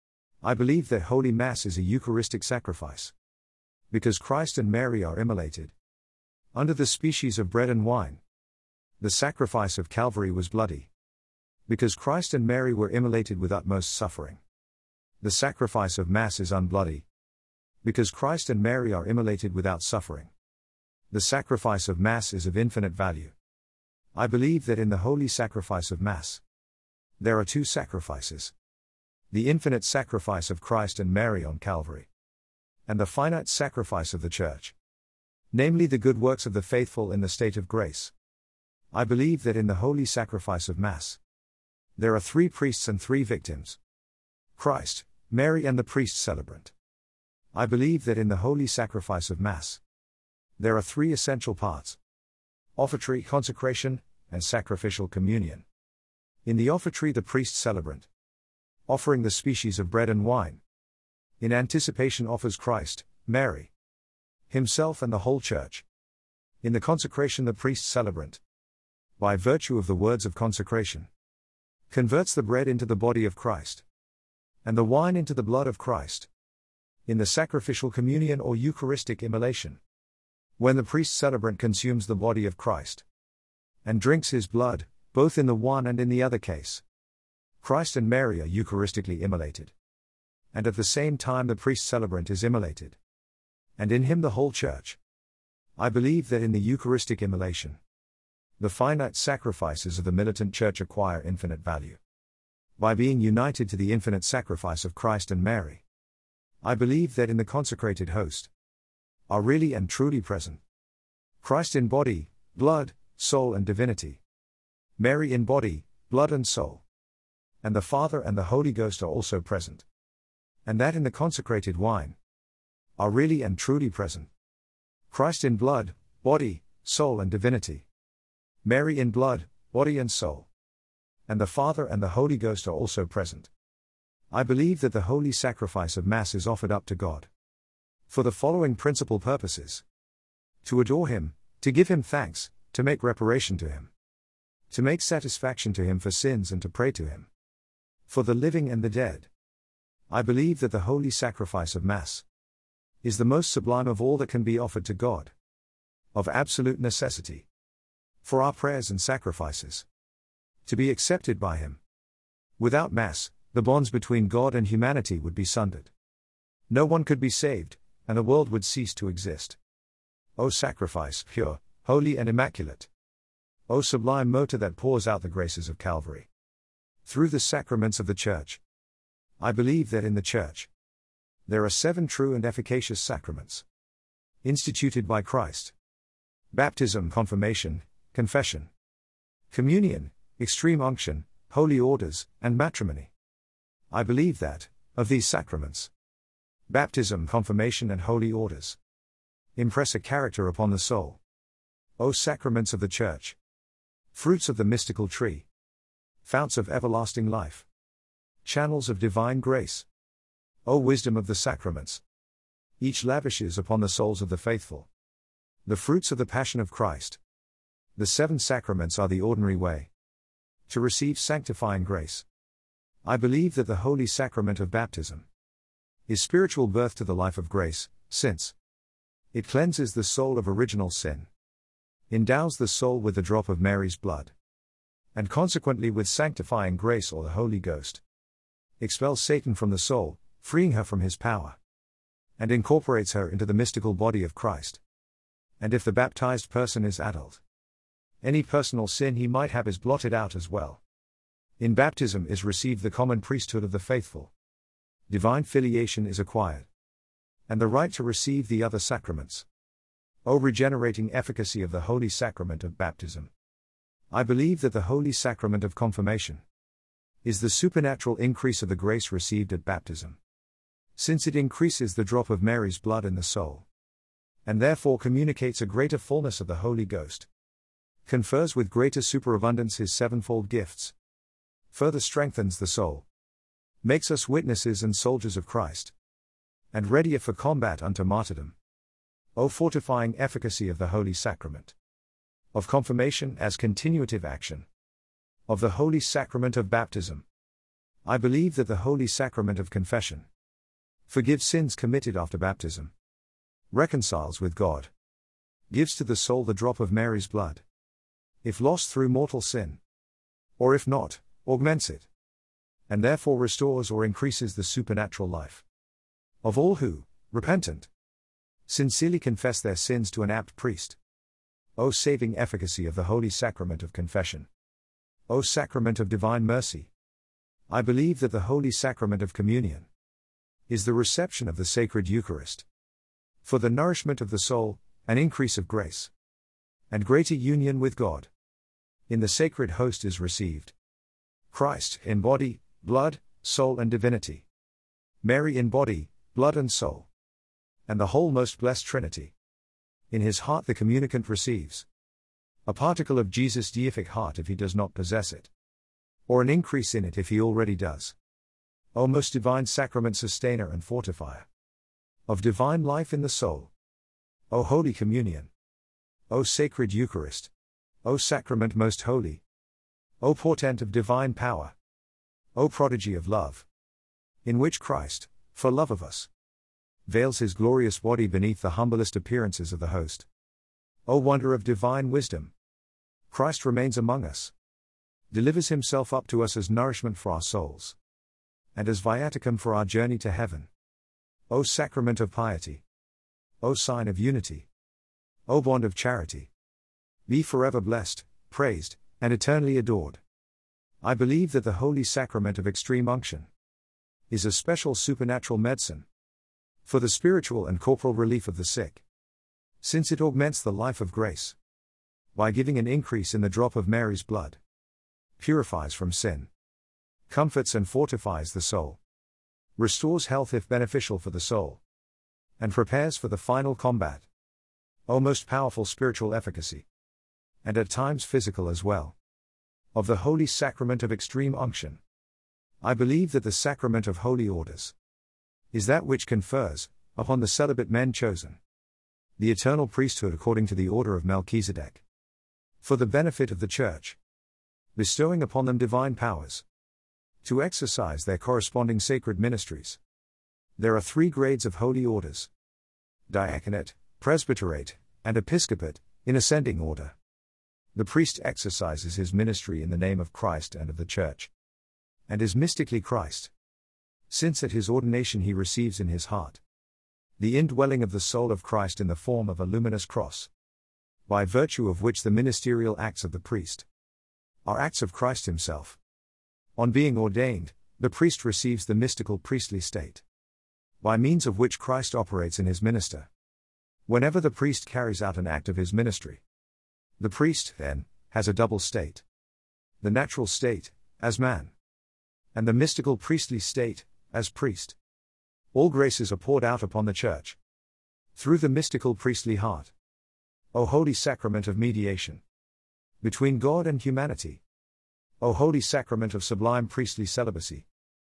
I believe that Holy Mass is a Eucharistic sacrifice, because Christ and Mary are immolated under the species of bread and wine. The sacrifice of Calvary was bloody, because Christ and Mary were immolated with utmost suffering. The sacrifice of Mass is unbloody, because Christ and Mary are immolated without suffering. The sacrifice of Mass is of infinite value. I believe that in the holy sacrifice of Mass, there are two sacrifices: the infinite sacrifice of Christ and Mary on Calvary, and the finite sacrifice of the Church, namely the good works of the faithful in the state of grace. I believe that in the holy sacrifice of Mass, there are three priests and three victims: Christ, Mary and the priest celebrant. I believe that in the holy sacrifice of Mass, there are three essential parts: offertory, consecration, and sacrificial communion. In the offertory the priest celebrant, offering the species of bread and wine, in anticipation offers Christ, Mary, himself and the whole Church. In the consecration the priest celebrant, by virtue of the words of consecration, converts the bread into the body of Christ, and the wine into the blood of Christ. In the sacrificial communion or Eucharistic immolation, when the priest celebrant consumes the body of Christ, and drinks his blood, both in the one and in the other case, Christ and Mary are Eucharistically immolated, and at the same time the priest celebrant is immolated, and in him the whole Church. I believe that in the Eucharistic immolation, the finite sacrifices of the militant Church acquire infinite value, by being united to the infinite sacrifice of Christ and Mary. I believe that in the consecrated host are really and truly present Christ in body, blood, soul and divinity, Mary in body, blood and soul, and the Father and the Holy Ghost are also present, and that in the consecrated wine are really and truly present Christ in blood, body, soul and divinity, Mary in blood, body and soul, and the Father and the Holy Ghost are also present. I believe that the holy sacrifice of Mass is offered up to God for the following principal purposes: to adore Him, to give Him thanks, to make reparation to Him, to make satisfaction to Him for sins and to pray to Him for the living and the dead. I believe that the holy sacrifice of Mass is the most sublime of all that can be offered to God, of absolute necessity for our prayers and sacrifices to be accepted by Him. Without Mass, the bonds between God and humanity would be sundered. No one could be saved, and the world would cease to exist. O sacrifice, pure, holy and immaculate! O sublime motor that pours out the graces of Calvary through the sacraments of the Church! I believe that in the Church there are seven true and efficacious sacraments instituted by Christ: baptism, confirmation, confession, communion, extreme unction, holy orders, and matrimony. I believe that, of these sacraments, baptism, confirmation, and holy orders impress a character upon the soul. O sacraments of the Church! Fruits of the mystical tree! Founts of everlasting life! Channels of divine grace! O wisdom of the sacraments! Each lavishes upon the souls of the faithful the fruits of the Passion of Christ. The seven sacraments are the ordinary way to receive sanctifying grace. I believe that the Holy Sacrament of Baptism is spiritual birth to the life of grace, since it cleanses the soul of original sin, endows the soul with the drop of Mary's blood, and consequently with sanctifying grace or the Holy Ghost, expels Satan from the soul, freeing her from his power, and incorporates her into the mystical body of Christ. And if the baptized person is adult, any personal sin he might have is blotted out as well. In baptism is received the common priesthood of the faithful. Divine filiation is acquired, and the right to receive the other sacraments. O regenerating efficacy of the Holy Sacrament of Baptism! I believe that the Holy Sacrament of Confirmation is the supernatural increase of the grace received at baptism, since it increases the drop of Mary's blood in the soul, and therefore communicates a greater fullness of the Holy Ghost, confers with greater superabundance his sevenfold gifts, further strengthens the soul, makes us witnesses and soldiers of Christ, and readier for combat unto martyrdom. O fortifying efficacy of the Holy Sacrament of Confirmation as continuative action of the Holy Sacrament of Baptism! I believe that the Holy Sacrament of Confession forgives sins committed after baptism, reconciles with God, gives to the soul the drop of Mary's blood, if lost through mortal sin, or if not, augments it, and therefore restores or increases the supernatural life of all who, repentant, sincerely confess their sins to an apt priest. O saving efficacy of the Holy Sacrament of Confession! O Sacrament of Divine Mercy! I believe that the Holy Sacrament of Communion is the reception of the Sacred Eucharist for the nourishment of the soul, an increase of grace, and greater union with God. In the sacred host is received Christ in body, blood, soul and divinity, Mary in body, blood and soul, and the whole most blessed Trinity. In his heart the communicant receives a particle of Jesus' deific heart if he does not possess it, or an increase in it if he already does. O most divine sacrament, sustainer and fortifier of divine life in the soul! O Holy Communion! O Sacred Eucharist! O Sacrament most holy! O portent of divine power! O prodigy of love, in which Christ, for love of us, veils his glorious body beneath the humblest appearances of the host. O wonder of divine wisdom! Christ remains among us, delivers himself up to us as nourishment for our souls, and as viaticum for our journey to heaven. O Sacrament of Piety! O sign of unity! O bond of charity! Be forever blessed, praised, and eternally adored. I believe that the Holy Sacrament of Extreme Unction is a special supernatural medicine for the spiritual and corporal relief of the sick, since it augments the life of grace by giving an increase in the drop of Mary's blood, purifies from sin, comforts and fortifies the soul, restores health if beneficial for the soul, and prepares for the final combat. O most powerful spiritual efficacy, and at times physical as well, of the Holy Sacrament of Extreme Unction! I believe that the Sacrament of Holy Orders is that which confers, upon the celibate men chosen, the eternal priesthood according to the order of Melchizedek, for the benefit of the Church, bestowing upon them divine powers to exercise their corresponding sacred ministries. There are three grades of holy orders: diaconate, presbyterate, and episcopate, in ascending order. The priest exercises his ministry in the name of Christ and of the Church, and is mystically Christ, since at his ordination he receives in his heart the indwelling of the soul of Christ in the form of a luminous cross, by virtue of which the ministerial acts of the priest are acts of Christ himself. On being ordained, the priest receives the mystical priestly state, by means of which Christ operates in his minister. Whenever the priest carries out an act of his ministry, the priest, then, has a double state: the natural state, as man, and the mystical priestly state, as priest. All graces are poured out upon the Church through the mystical priestly heart. O holy sacrament of mediation between God and humanity, O holy sacrament of sublime priestly celibacy,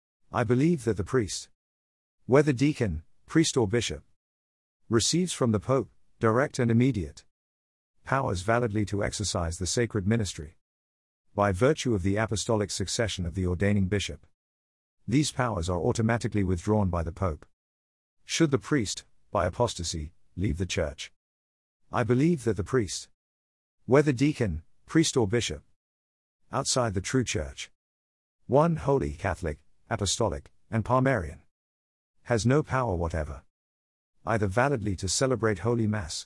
I believe that the priest, whether deacon, priest or bishop, receives from the Pope, direct and immediate, powers validly to exercise the sacred ministry, by virtue of the apostolic succession of the ordaining bishop. These powers are automatically withdrawn by the Pope, should the priest, by apostasy, leave the Church. I believe that the priest, whether deacon, priest or bishop, outside the true Church, one holy Catholic, apostolic, and Palmarian, has no power whatever, either validly to celebrate Holy Mass,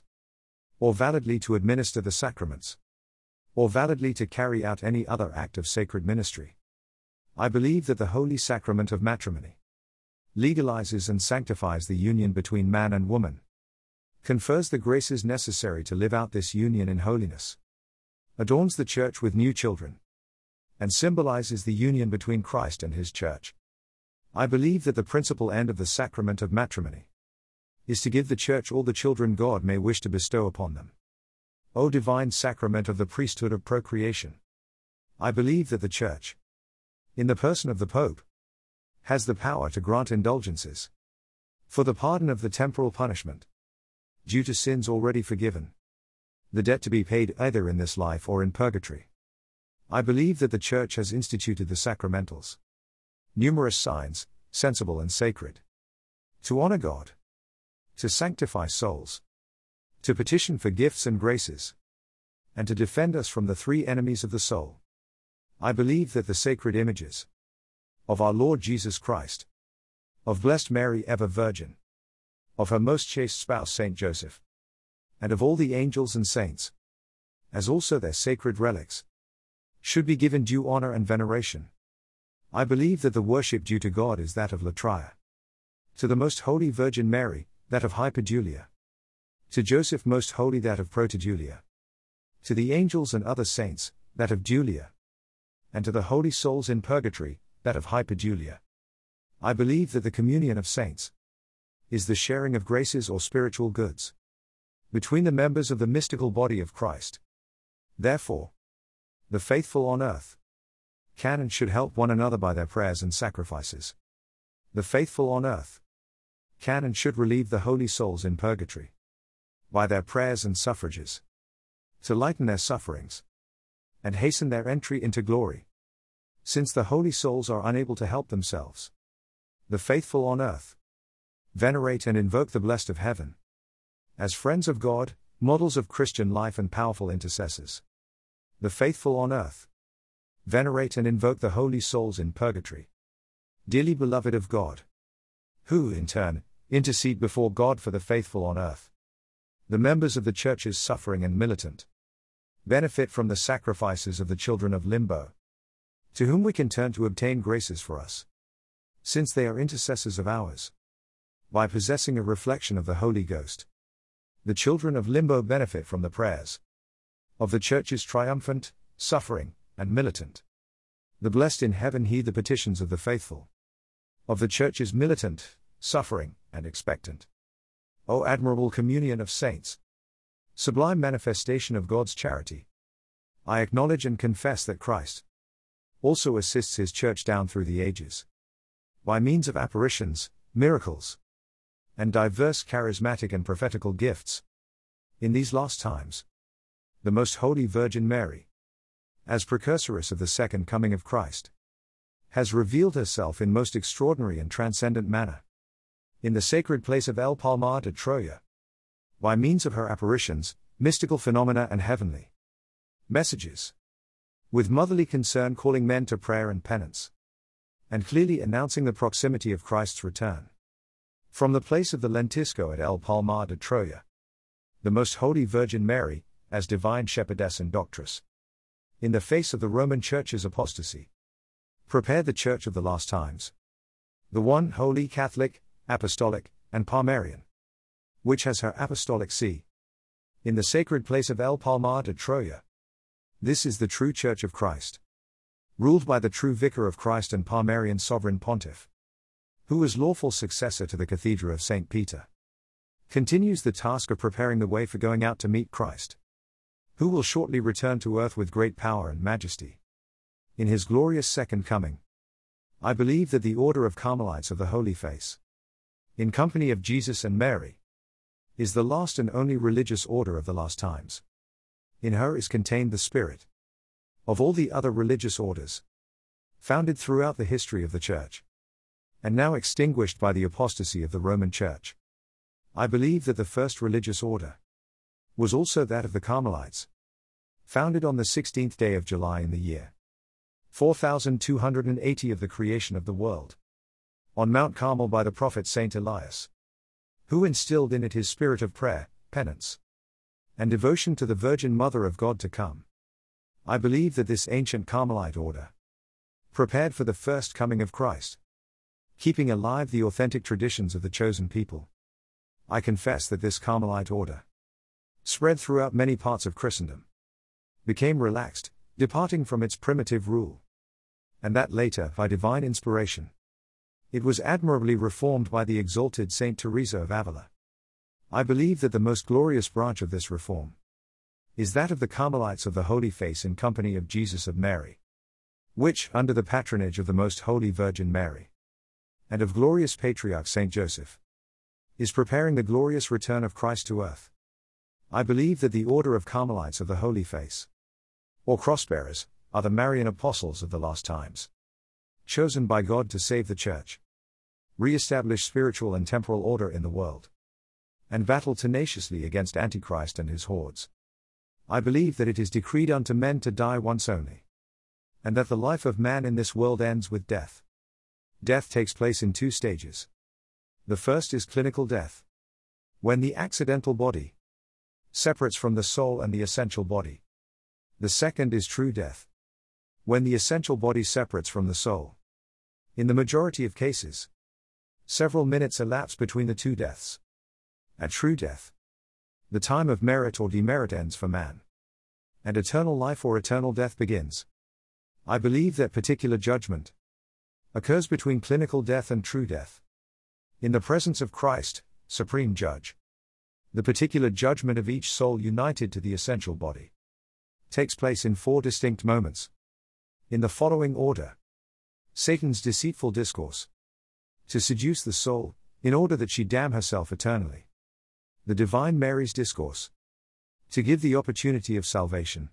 or validly to administer the sacraments, or validly to carry out any other act of sacred ministry. I believe that the Holy Sacrament of Matrimony legalizes and sanctifies the union between man and woman, confers the graces necessary to live out this union in holiness, adorns the Church with new children, and symbolizes the union between Christ and His Church. I believe that the principal end of the sacrament of matrimony is to give the Church all the children God may wish to bestow upon them. O divine sacrament of the priesthood of procreation, I believe that the Church, in the person of the Pope, has the power to grant indulgences for the pardon of the temporal punishment due to sins already forgiven, the debt to be paid either in this life or in purgatory. I believe that the Church has instituted the sacramentals, numerous signs, sensible and sacred, to honor God, to sanctify souls, to petition for gifts and graces, and to defend us from the three enemies of the soul. I believe that the sacred images of our Lord Jesus Christ, of Blessed Mary ever Virgin, of her most chaste spouse Saint Joseph, and of all the angels and saints, as also their sacred relics, should be given due honor and veneration. I believe that the worship due to God is that of Latria, to the Most Holy Virgin Mary, that of Hypadulia, to Joseph Most Holy that of Protodulia, to the angels and other saints, that of Dulia, and to the holy souls in purgatory, that of Hypadulia. I believe that the communion of saints is the sharing of graces or spiritual goods between the members of the mystical body of Christ. Therefore, the faithful on earth can and should help one another by their prayers and sacrifices. The faithful on earth can and should relieve the holy souls in purgatory by their prayers and suffrages, to lighten their sufferings and hasten their entry into glory, since the holy souls are unable to help themselves. The faithful on earth venerate and invoke the blessed of heaven as friends of God, models of Christian life and powerful intercessors. The faithful on earth venerate and invoke the holy souls in purgatory, dearly beloved of God, who, in turn, intercede before God for the faithful on earth. The members of the Church's suffering and militant benefit from the sacrifices of the children of limbo, to whom we can turn to obtain graces for us, since they are intercessors of ours. By possessing a reflection of the Holy Ghost, the children of limbo benefit from the prayers of the Church's triumphant, suffering, and militant. The blessed in heaven heed the petitions of the faithful, of the Church's militant, suffering, and expectant. O admirable communion of saints, sublime manifestation of God's charity, I acknowledge and confess that Christ also assists His Church down through the ages, by means of apparitions, miracles, and diverse charismatic and prophetical gifts. In these last times, the Most Holy Virgin Mary, as precursoress of the second coming of Christ, has revealed herself in most extraordinary and transcendent manner in the sacred place of El Palmar de Troya, by means of her apparitions, mystical phenomena and heavenly messages, with motherly concern calling men to prayer and penance, and clearly announcing the proximity of Christ's return. From the place of the Lentisco at El Palmar de Troya, the Most Holy Virgin Mary, as divine shepherdess and doctress, in the face of the Roman Church's apostasy, prepared the Church of the last times, the one holy Catholic, apostolic, and Palmarian, which has her apostolic see in the sacred place of El Palmar de Troya. This is the true Church of Christ, ruled by the true Vicar of Christ and Palmarian Sovereign Pontiff, who is lawful successor to the Cathedra of Saint Peter. continues the task of preparing the way for going out to meet Christ, who will shortly return to earth with great power and majesty in his glorious second coming. I believe that the Order of Carmelites of the Holy Face, in company of Jesus and Mary, is the last and only religious order of the last times. In her is contained the spirit of all the other religious orders, founded throughout the history of the Church, and now extinguished by the apostasy of the Roman Church. I believe that the first religious order was also that of the Carmelites, founded on the sixteenth day of July in the year four thousand two hundred eighty of the creation of the world, on Mount Carmel by the prophet Saint Elias, who instilled in it his spirit of prayer, penance, and devotion to the Virgin Mother of God to come. I believe that this ancient Carmelite order prepared for the first coming of Christ, keeping alive the authentic traditions of the chosen people. I confess that this Carmelite order spread throughout many parts of Christendom, became relaxed, departing from its primitive rule, and that later, by divine inspiration, it was admirably reformed by the exalted Saint Teresa of Avila. I believe that the most glorious branch of this reform is that of the Carmelites of the Holy Face in company of Jesus of Mary, which, under the patronage of the Most Holy Virgin Mary, and of glorious Patriarch Saint Joseph, is preparing the glorious return of Christ to earth. I believe that the Order of Carmelites of the Holy Face, or Crossbearers, are the Marian apostles of the last times, chosen by God to save the Church, re-establish spiritual and temporal order in the world, and battle tenaciously against Antichrist and his hordes. I believe that it is decreed unto men to die once only, and that the life of man in this world ends with death. Death takes place in two stages. The first is clinical death, when the accidental body separates from the soul and the essential body. The second is true death, when the essential body separates from the soul. In the majority of cases, several minutes elapse between the two deaths. At true death, the time of merit or demerit ends for man, and eternal life or eternal death begins. I believe that particular judgment occurs between clinical death and true death, in the presence of Christ, Supreme Judge. The particular judgment of each soul united to the essential body takes place in four distinct moments, in the following order: Satan's deceitful discourse, to seduce the soul, in order that she damn herself eternally; the Divine Mary's discourse, to give the opportunity of salvation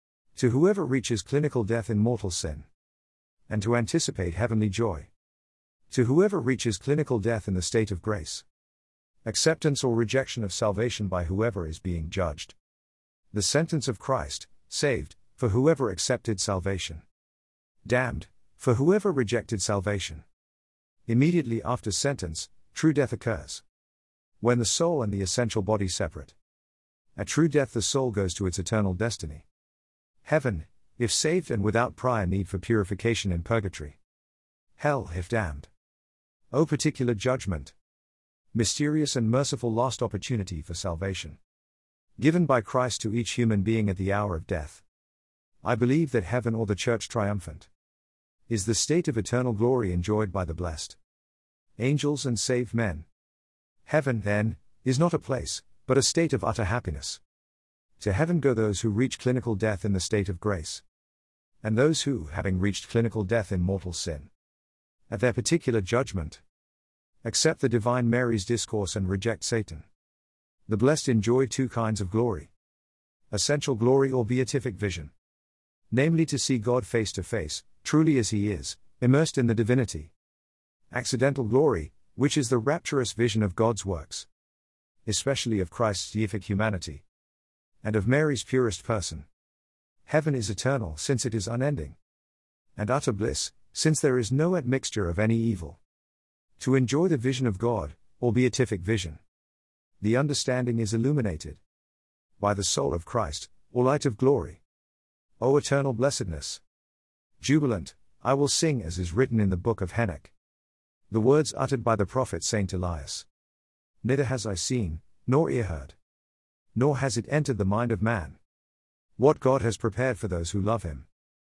to whoever reaches clinical death in mortal sin, and to anticipate heavenly joy to whoever reaches clinical death in the state of grace; acceptance or rejection of salvation by whoever is being judged; the sentence of Christ, saved, for whoever accepted salvation; damned, for whoever rejected salvation. Immediately after sentence, true death occurs, when the soul and the essential body separate. At true death the soul goes to its eternal destiny, heaven, if saved and without prior need for purification in purgatory; hell, if damned. O particular judgment! Mysterious and merciful lost opportunity for salvation, given by Christ to each human being at the hour of death. I believe that heaven, or the Church triumphant, is the state of eternal glory enjoyed by the blessed angels and saved men. Heaven, then, is not a place, but a state of utter happiness. To heaven go those who reach clinical death in the state of grace, and those who, having reached clinical death in mortal sin, at their particular judgment, accept the Divine Mary's discourse and reject Satan. The blessed enjoy two kinds of glory: essential glory or beatific vision, namely to see God face to face, truly as he is, immersed in the divinity; accidental glory, which is the rapturous vision of God's works, especially of Christ's deific humanity, and of Mary's purest person. Heaven is eternal, since it is unending, and utter bliss, since there is no admixture of any evil. To enjoy the vision of God, or beatific vision, the understanding is illuminated by the soul of Christ, or light of glory. O eternal blessedness! Jubilant, I will sing as is written in the book of Enoch, the words uttered by the prophet Saint Elias. Neither has I seen, nor ear heard, nor has it entered the mind of man, what God has prepared for those who love him.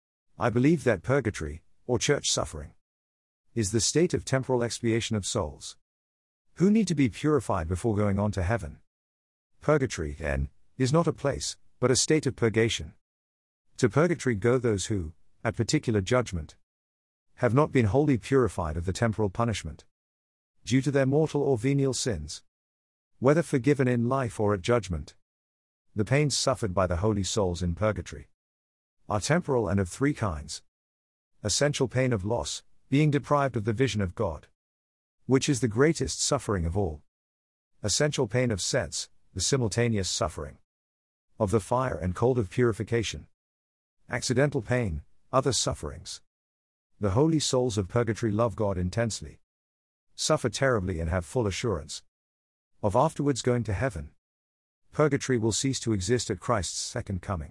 I believe that purgatory, or church suffering, is the state of temporal expiation of souls who need to be purified before going on to heaven. Purgatory, then, is not a place, but a state of purgation. To purgatory go those who, at particular judgment, have not been wholly purified of the temporal punishment, due to their mortal or venial sins, whether forgiven in life or at judgment. The pains suffered by the holy souls in purgatory are temporal and of three kinds. Essential pain of loss, being deprived of the vision of God, which is the greatest suffering of all. Essential pain of sense, the simultaneous suffering of the fire and cold of purification. Accidental pain, other sufferings. The holy souls of purgatory love God intensely, suffer terribly, and have full assurance of afterwards going to heaven. Purgatory will cease to exist at Christ's second coming.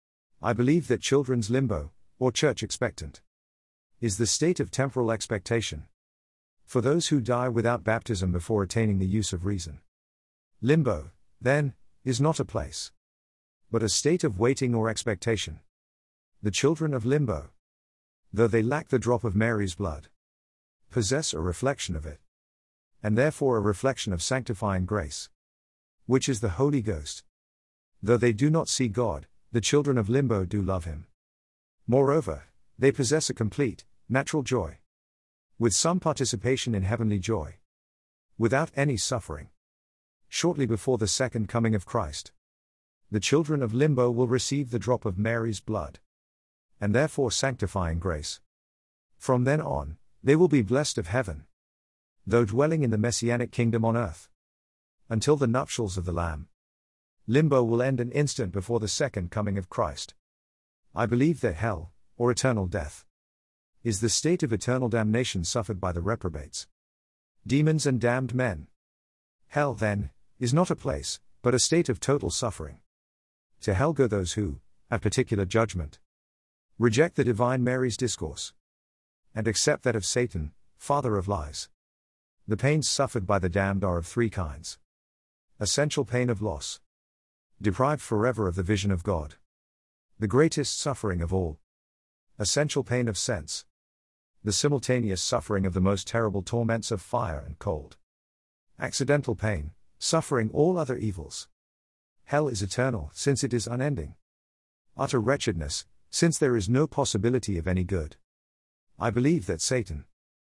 I believe that children's limbo, or church expectant, is the state of temporal expectation for those who die without baptism before attaining the use of reason. Limbo, then, is not a place, but a state of waiting or expectation. The children of limbo, though they lack the drop of Mary's blood, possess a reflection of it, and therefore a reflection of sanctifying grace, which is the Holy Ghost. Though they do not see God, the children of limbo do love Him. Moreover, they possess a complete, natural joy, with some participation in heavenly joy, without any suffering. Shortly before the second coming of Christ, the children of limbo will receive the drop of Mary's blood, and therefore sanctifying grace. From then on, they will be blessed of heaven, though dwelling in the Messianic kingdom on earth, until the nuptials of the Lamb. Limbo will end an instant before the second coming of Christ. I believe that hell, or eternal death, is the state of eternal damnation suffered by the reprobates, demons and damned men. Hell, then, is not a place, but a state of total suffering. To hell go those who, at particular judgment, reject the divine Mary's discourse, and accept that of Satan, father of lies. The pains suffered by the damned are of three kinds. Essential pain of loss, deprived forever of the vision of God, the greatest suffering of all. Essential pain of sense, the simultaneous suffering of the most terrible torments of fire and cold. Accidental pain, suffering all other evils. Hell is eternal, since it is unending. Utter wretchedness, since there is no possibility of any good. I believe that Satan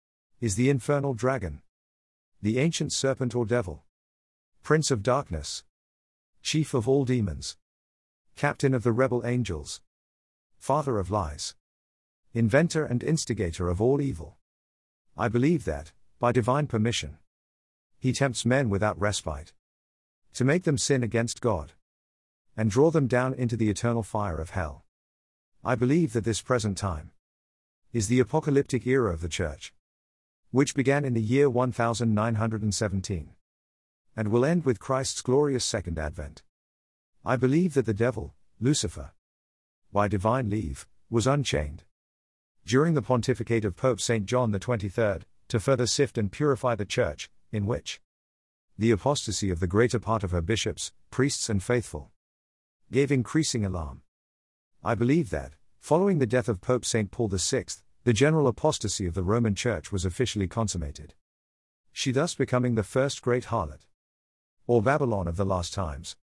is the infernal dragon, the ancient serpent or devil, prince of darkness, chief of all demons, captain of the rebel angels, father of lies, inventor and instigator of all evil. I believe that, by divine permission, he tempts men without respite, to make them sin against God, and draw them down into the eternal fire of hell. I believe that this present time is the apocalyptic era of the Church, which began in the year one thousand nine hundred seventeen, and will end with Christ's glorious second advent. I believe that the devil, Lucifer, by divine leave, was unchained during the pontificate of Pope Saint John the twenty-third, to further sift and purify the Church, in which the apostasy of the greater part of her bishops, priests and faithful gave increasing alarm. I believe that, following the death of Pope Saint Paul the sixth, the general apostasy of the Roman Church was officially consummated, she thus becoming the first great harlot, or Babylon of the last times.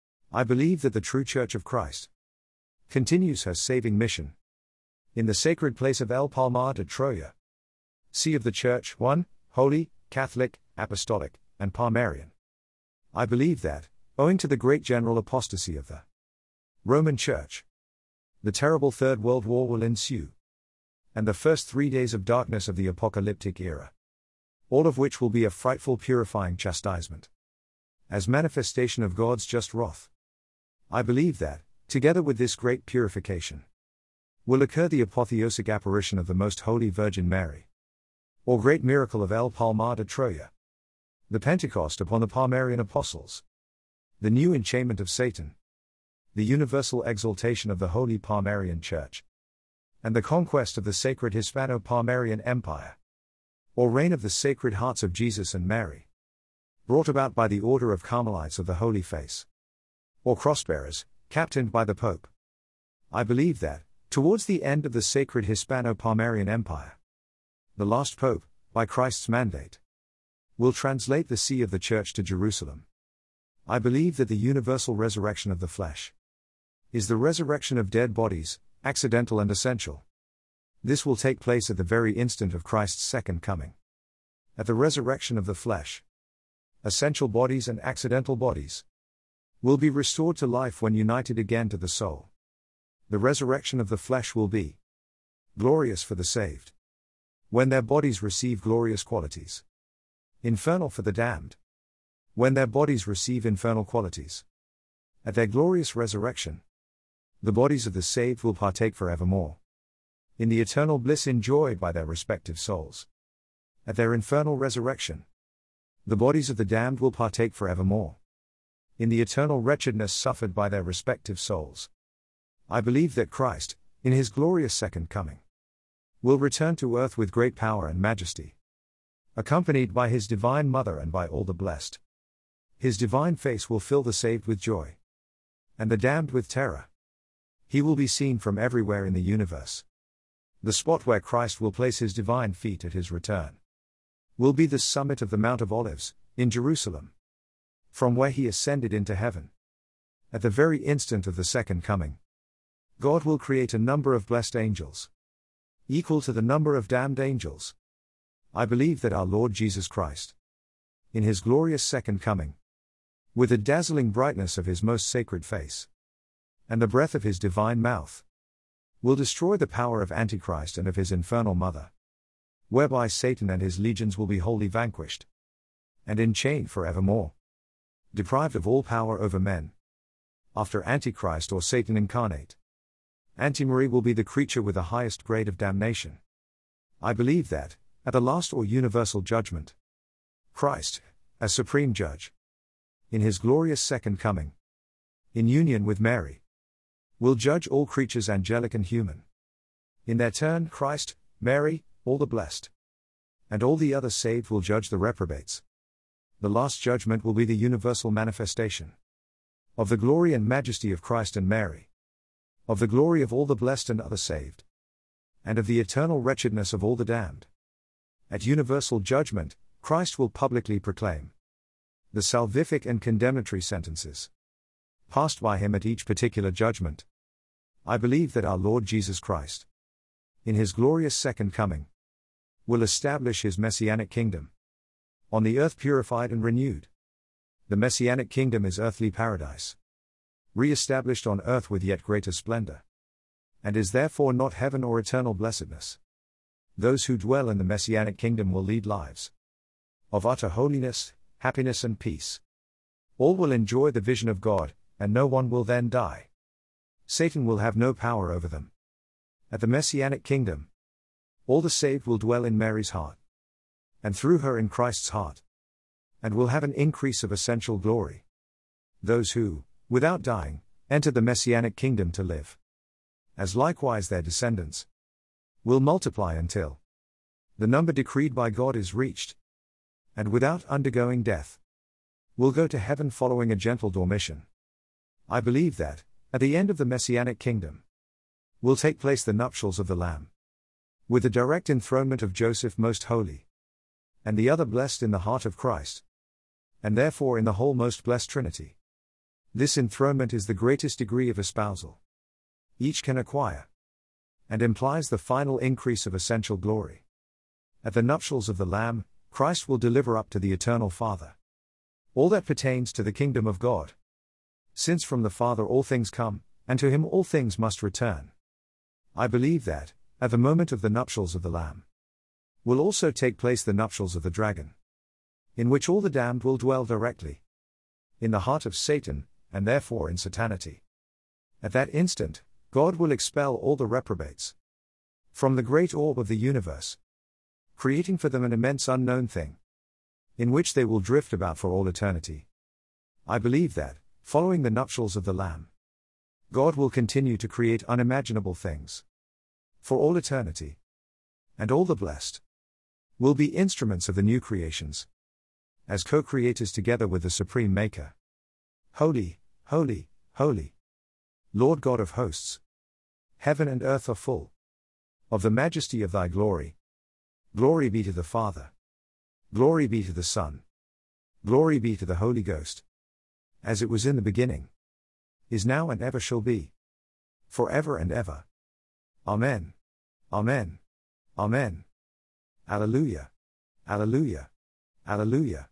I believe that the true Church of Christ continues her saving mission in the sacred place of El Palmar de Troya, see of the Church, one, holy, Catholic, apostolic, and Palmarian. I believe that, owing to the great general apostasy of the Roman Church, the terrible Third World War will ensue, and the first three days of darkness of the apocalyptic era, all of which will be a frightful purifying chastisement, as manifestation of God's just wrath. I believe that, together with this great purification, will occur the apotheosic apparition of the Most Holy Virgin Mary, or great miracle of El Palmar de Troya, the Pentecost upon the Palmarian apostles, the new enchainment of Satan, the universal exaltation of the Holy Palmarian Church, and the conquest of the sacred Hispano-Palmarian Empire, or reign of the Sacred Hearts of Jesus and Mary, brought about by the Order of Carmelites of the Holy Face, or cross-bearers, captained by the Pope. I believe that, towards the end of the sacred Hispano-Palmarian Empire, the last Pope, by Christ's mandate, will translate the sea of the church to Jerusalem. I believe that the universal resurrection of the flesh is the resurrection of dead bodies, accidental and essential. This will take place at the very instant of Christ's second coming. At the resurrection of the flesh, essential bodies and accidental bodies will be restored to life when united again to the soul. The resurrection of the flesh will be glorious for the saved, when their bodies receive glorious qualities. Infernal for the damned, when their bodies receive infernal qualities. At their glorious resurrection, the bodies of the saved will partake forevermore in the eternal bliss enjoyed by their respective souls. At their infernal resurrection, the bodies of the damned will partake forevermore in the eternal wretchedness suffered by their respective souls. I believe that Christ, in his glorious second coming, will return to earth with great power and majesty, accompanied by his divine mother and by all the blessed. His divine face will fill the saved with joy, and the damned with terror. He will be seen from everywhere in the universe. The spot where Christ will place his divine feet at his return will be the summit of the Mount of Olives, in Jerusalem, from where he ascended into heaven. At the very instant of the second coming, God will create a number of blessed angels, equal to the number of damned angels. I believe that our Lord Jesus Christ, in his glorious second coming, with the dazzling brightness of his most sacred face, and the breath of his divine mouth, will destroy the power of Antichrist and of his infernal mother, whereby Satan and his legions will be wholly vanquished, and enchained forevermore, deprived of all power over men. After Antichrist or Satan incarnate, Antimarie will be the creature with the highest grade of damnation. I believe that, at the last or universal judgment, Christ, as supreme judge, in his glorious second coming, in union with Mary, will judge all creatures angelic and human. In their turn, Christ, Mary, all the blessed, and all the other saved will judge the reprobates. The last judgment will be the universal manifestation of the glory and majesty of Christ and Mary, of the glory of all the blessed and other saved, and of the eternal wretchedness of all the damned. At universal judgment, Christ will publicly proclaim the salvific and condemnatory sentences passed by him at each particular judgment. I believe that our Lord Jesus Christ, in his glorious second coming, will establish his messianic kingdom on the earth purified and renewed. The messianic kingdom is earthly paradise, re-established on earth with yet greater splendor, and is therefore not heaven or eternal blessedness. Those who dwell in the messianic kingdom will lead lives of utter holiness, happiness and peace. All will enjoy the vision of God, and no one will then die. Satan will have no power over them. At the messianic kingdom, all the saved will dwell in Mary's heart, and through her in Christ's heart, and will have an increase of essential glory. Those who, without dying, enter the messianic kingdom to live, as likewise their descendants, will multiply until the number decreed by God is reached, and without undergoing death, will go to heaven following a gentle dormition. I believe that, at the end of the messianic kingdom, will take place the nuptials of the Lamb, with the direct enthronement of Joseph most holy, and the other blessed in the heart of Christ, and therefore in the whole most blessed Trinity. This enthronement is the greatest degree of espousal each can acquire, and implies the final increase of essential glory. At the nuptials of the Lamb, Christ will deliver up to the eternal Father all that pertains to the kingdom of God, since from the Father all things come, and to him all things must return. I believe that, at the moment of the nuptials of the Lamb, will also take place the nuptials of the dragon, in which all the damned will dwell directly in the heart of Satan, and therefore in satanity. At that instant, God will expel all the reprobates from the great orb of the universe, creating for them an immense unknown thing, in which they will drift about for all eternity. I believe that, following the nuptials of the Lamb, God will continue to create unimaginable things for all eternity, and all the blessed will be instruments of the new creations, as co-creators together with the Supreme Maker. Holy, holy, holy, Lord God of hosts, heaven and earth are full of the majesty of thy glory. Glory be to the Father, Glory be to the Son. Glory be to the Holy Ghost. As it was in the beginning, is now and ever shall be, forever and ever. Amen. Amen. Amen. Alleluia. Alleluia. Alleluia.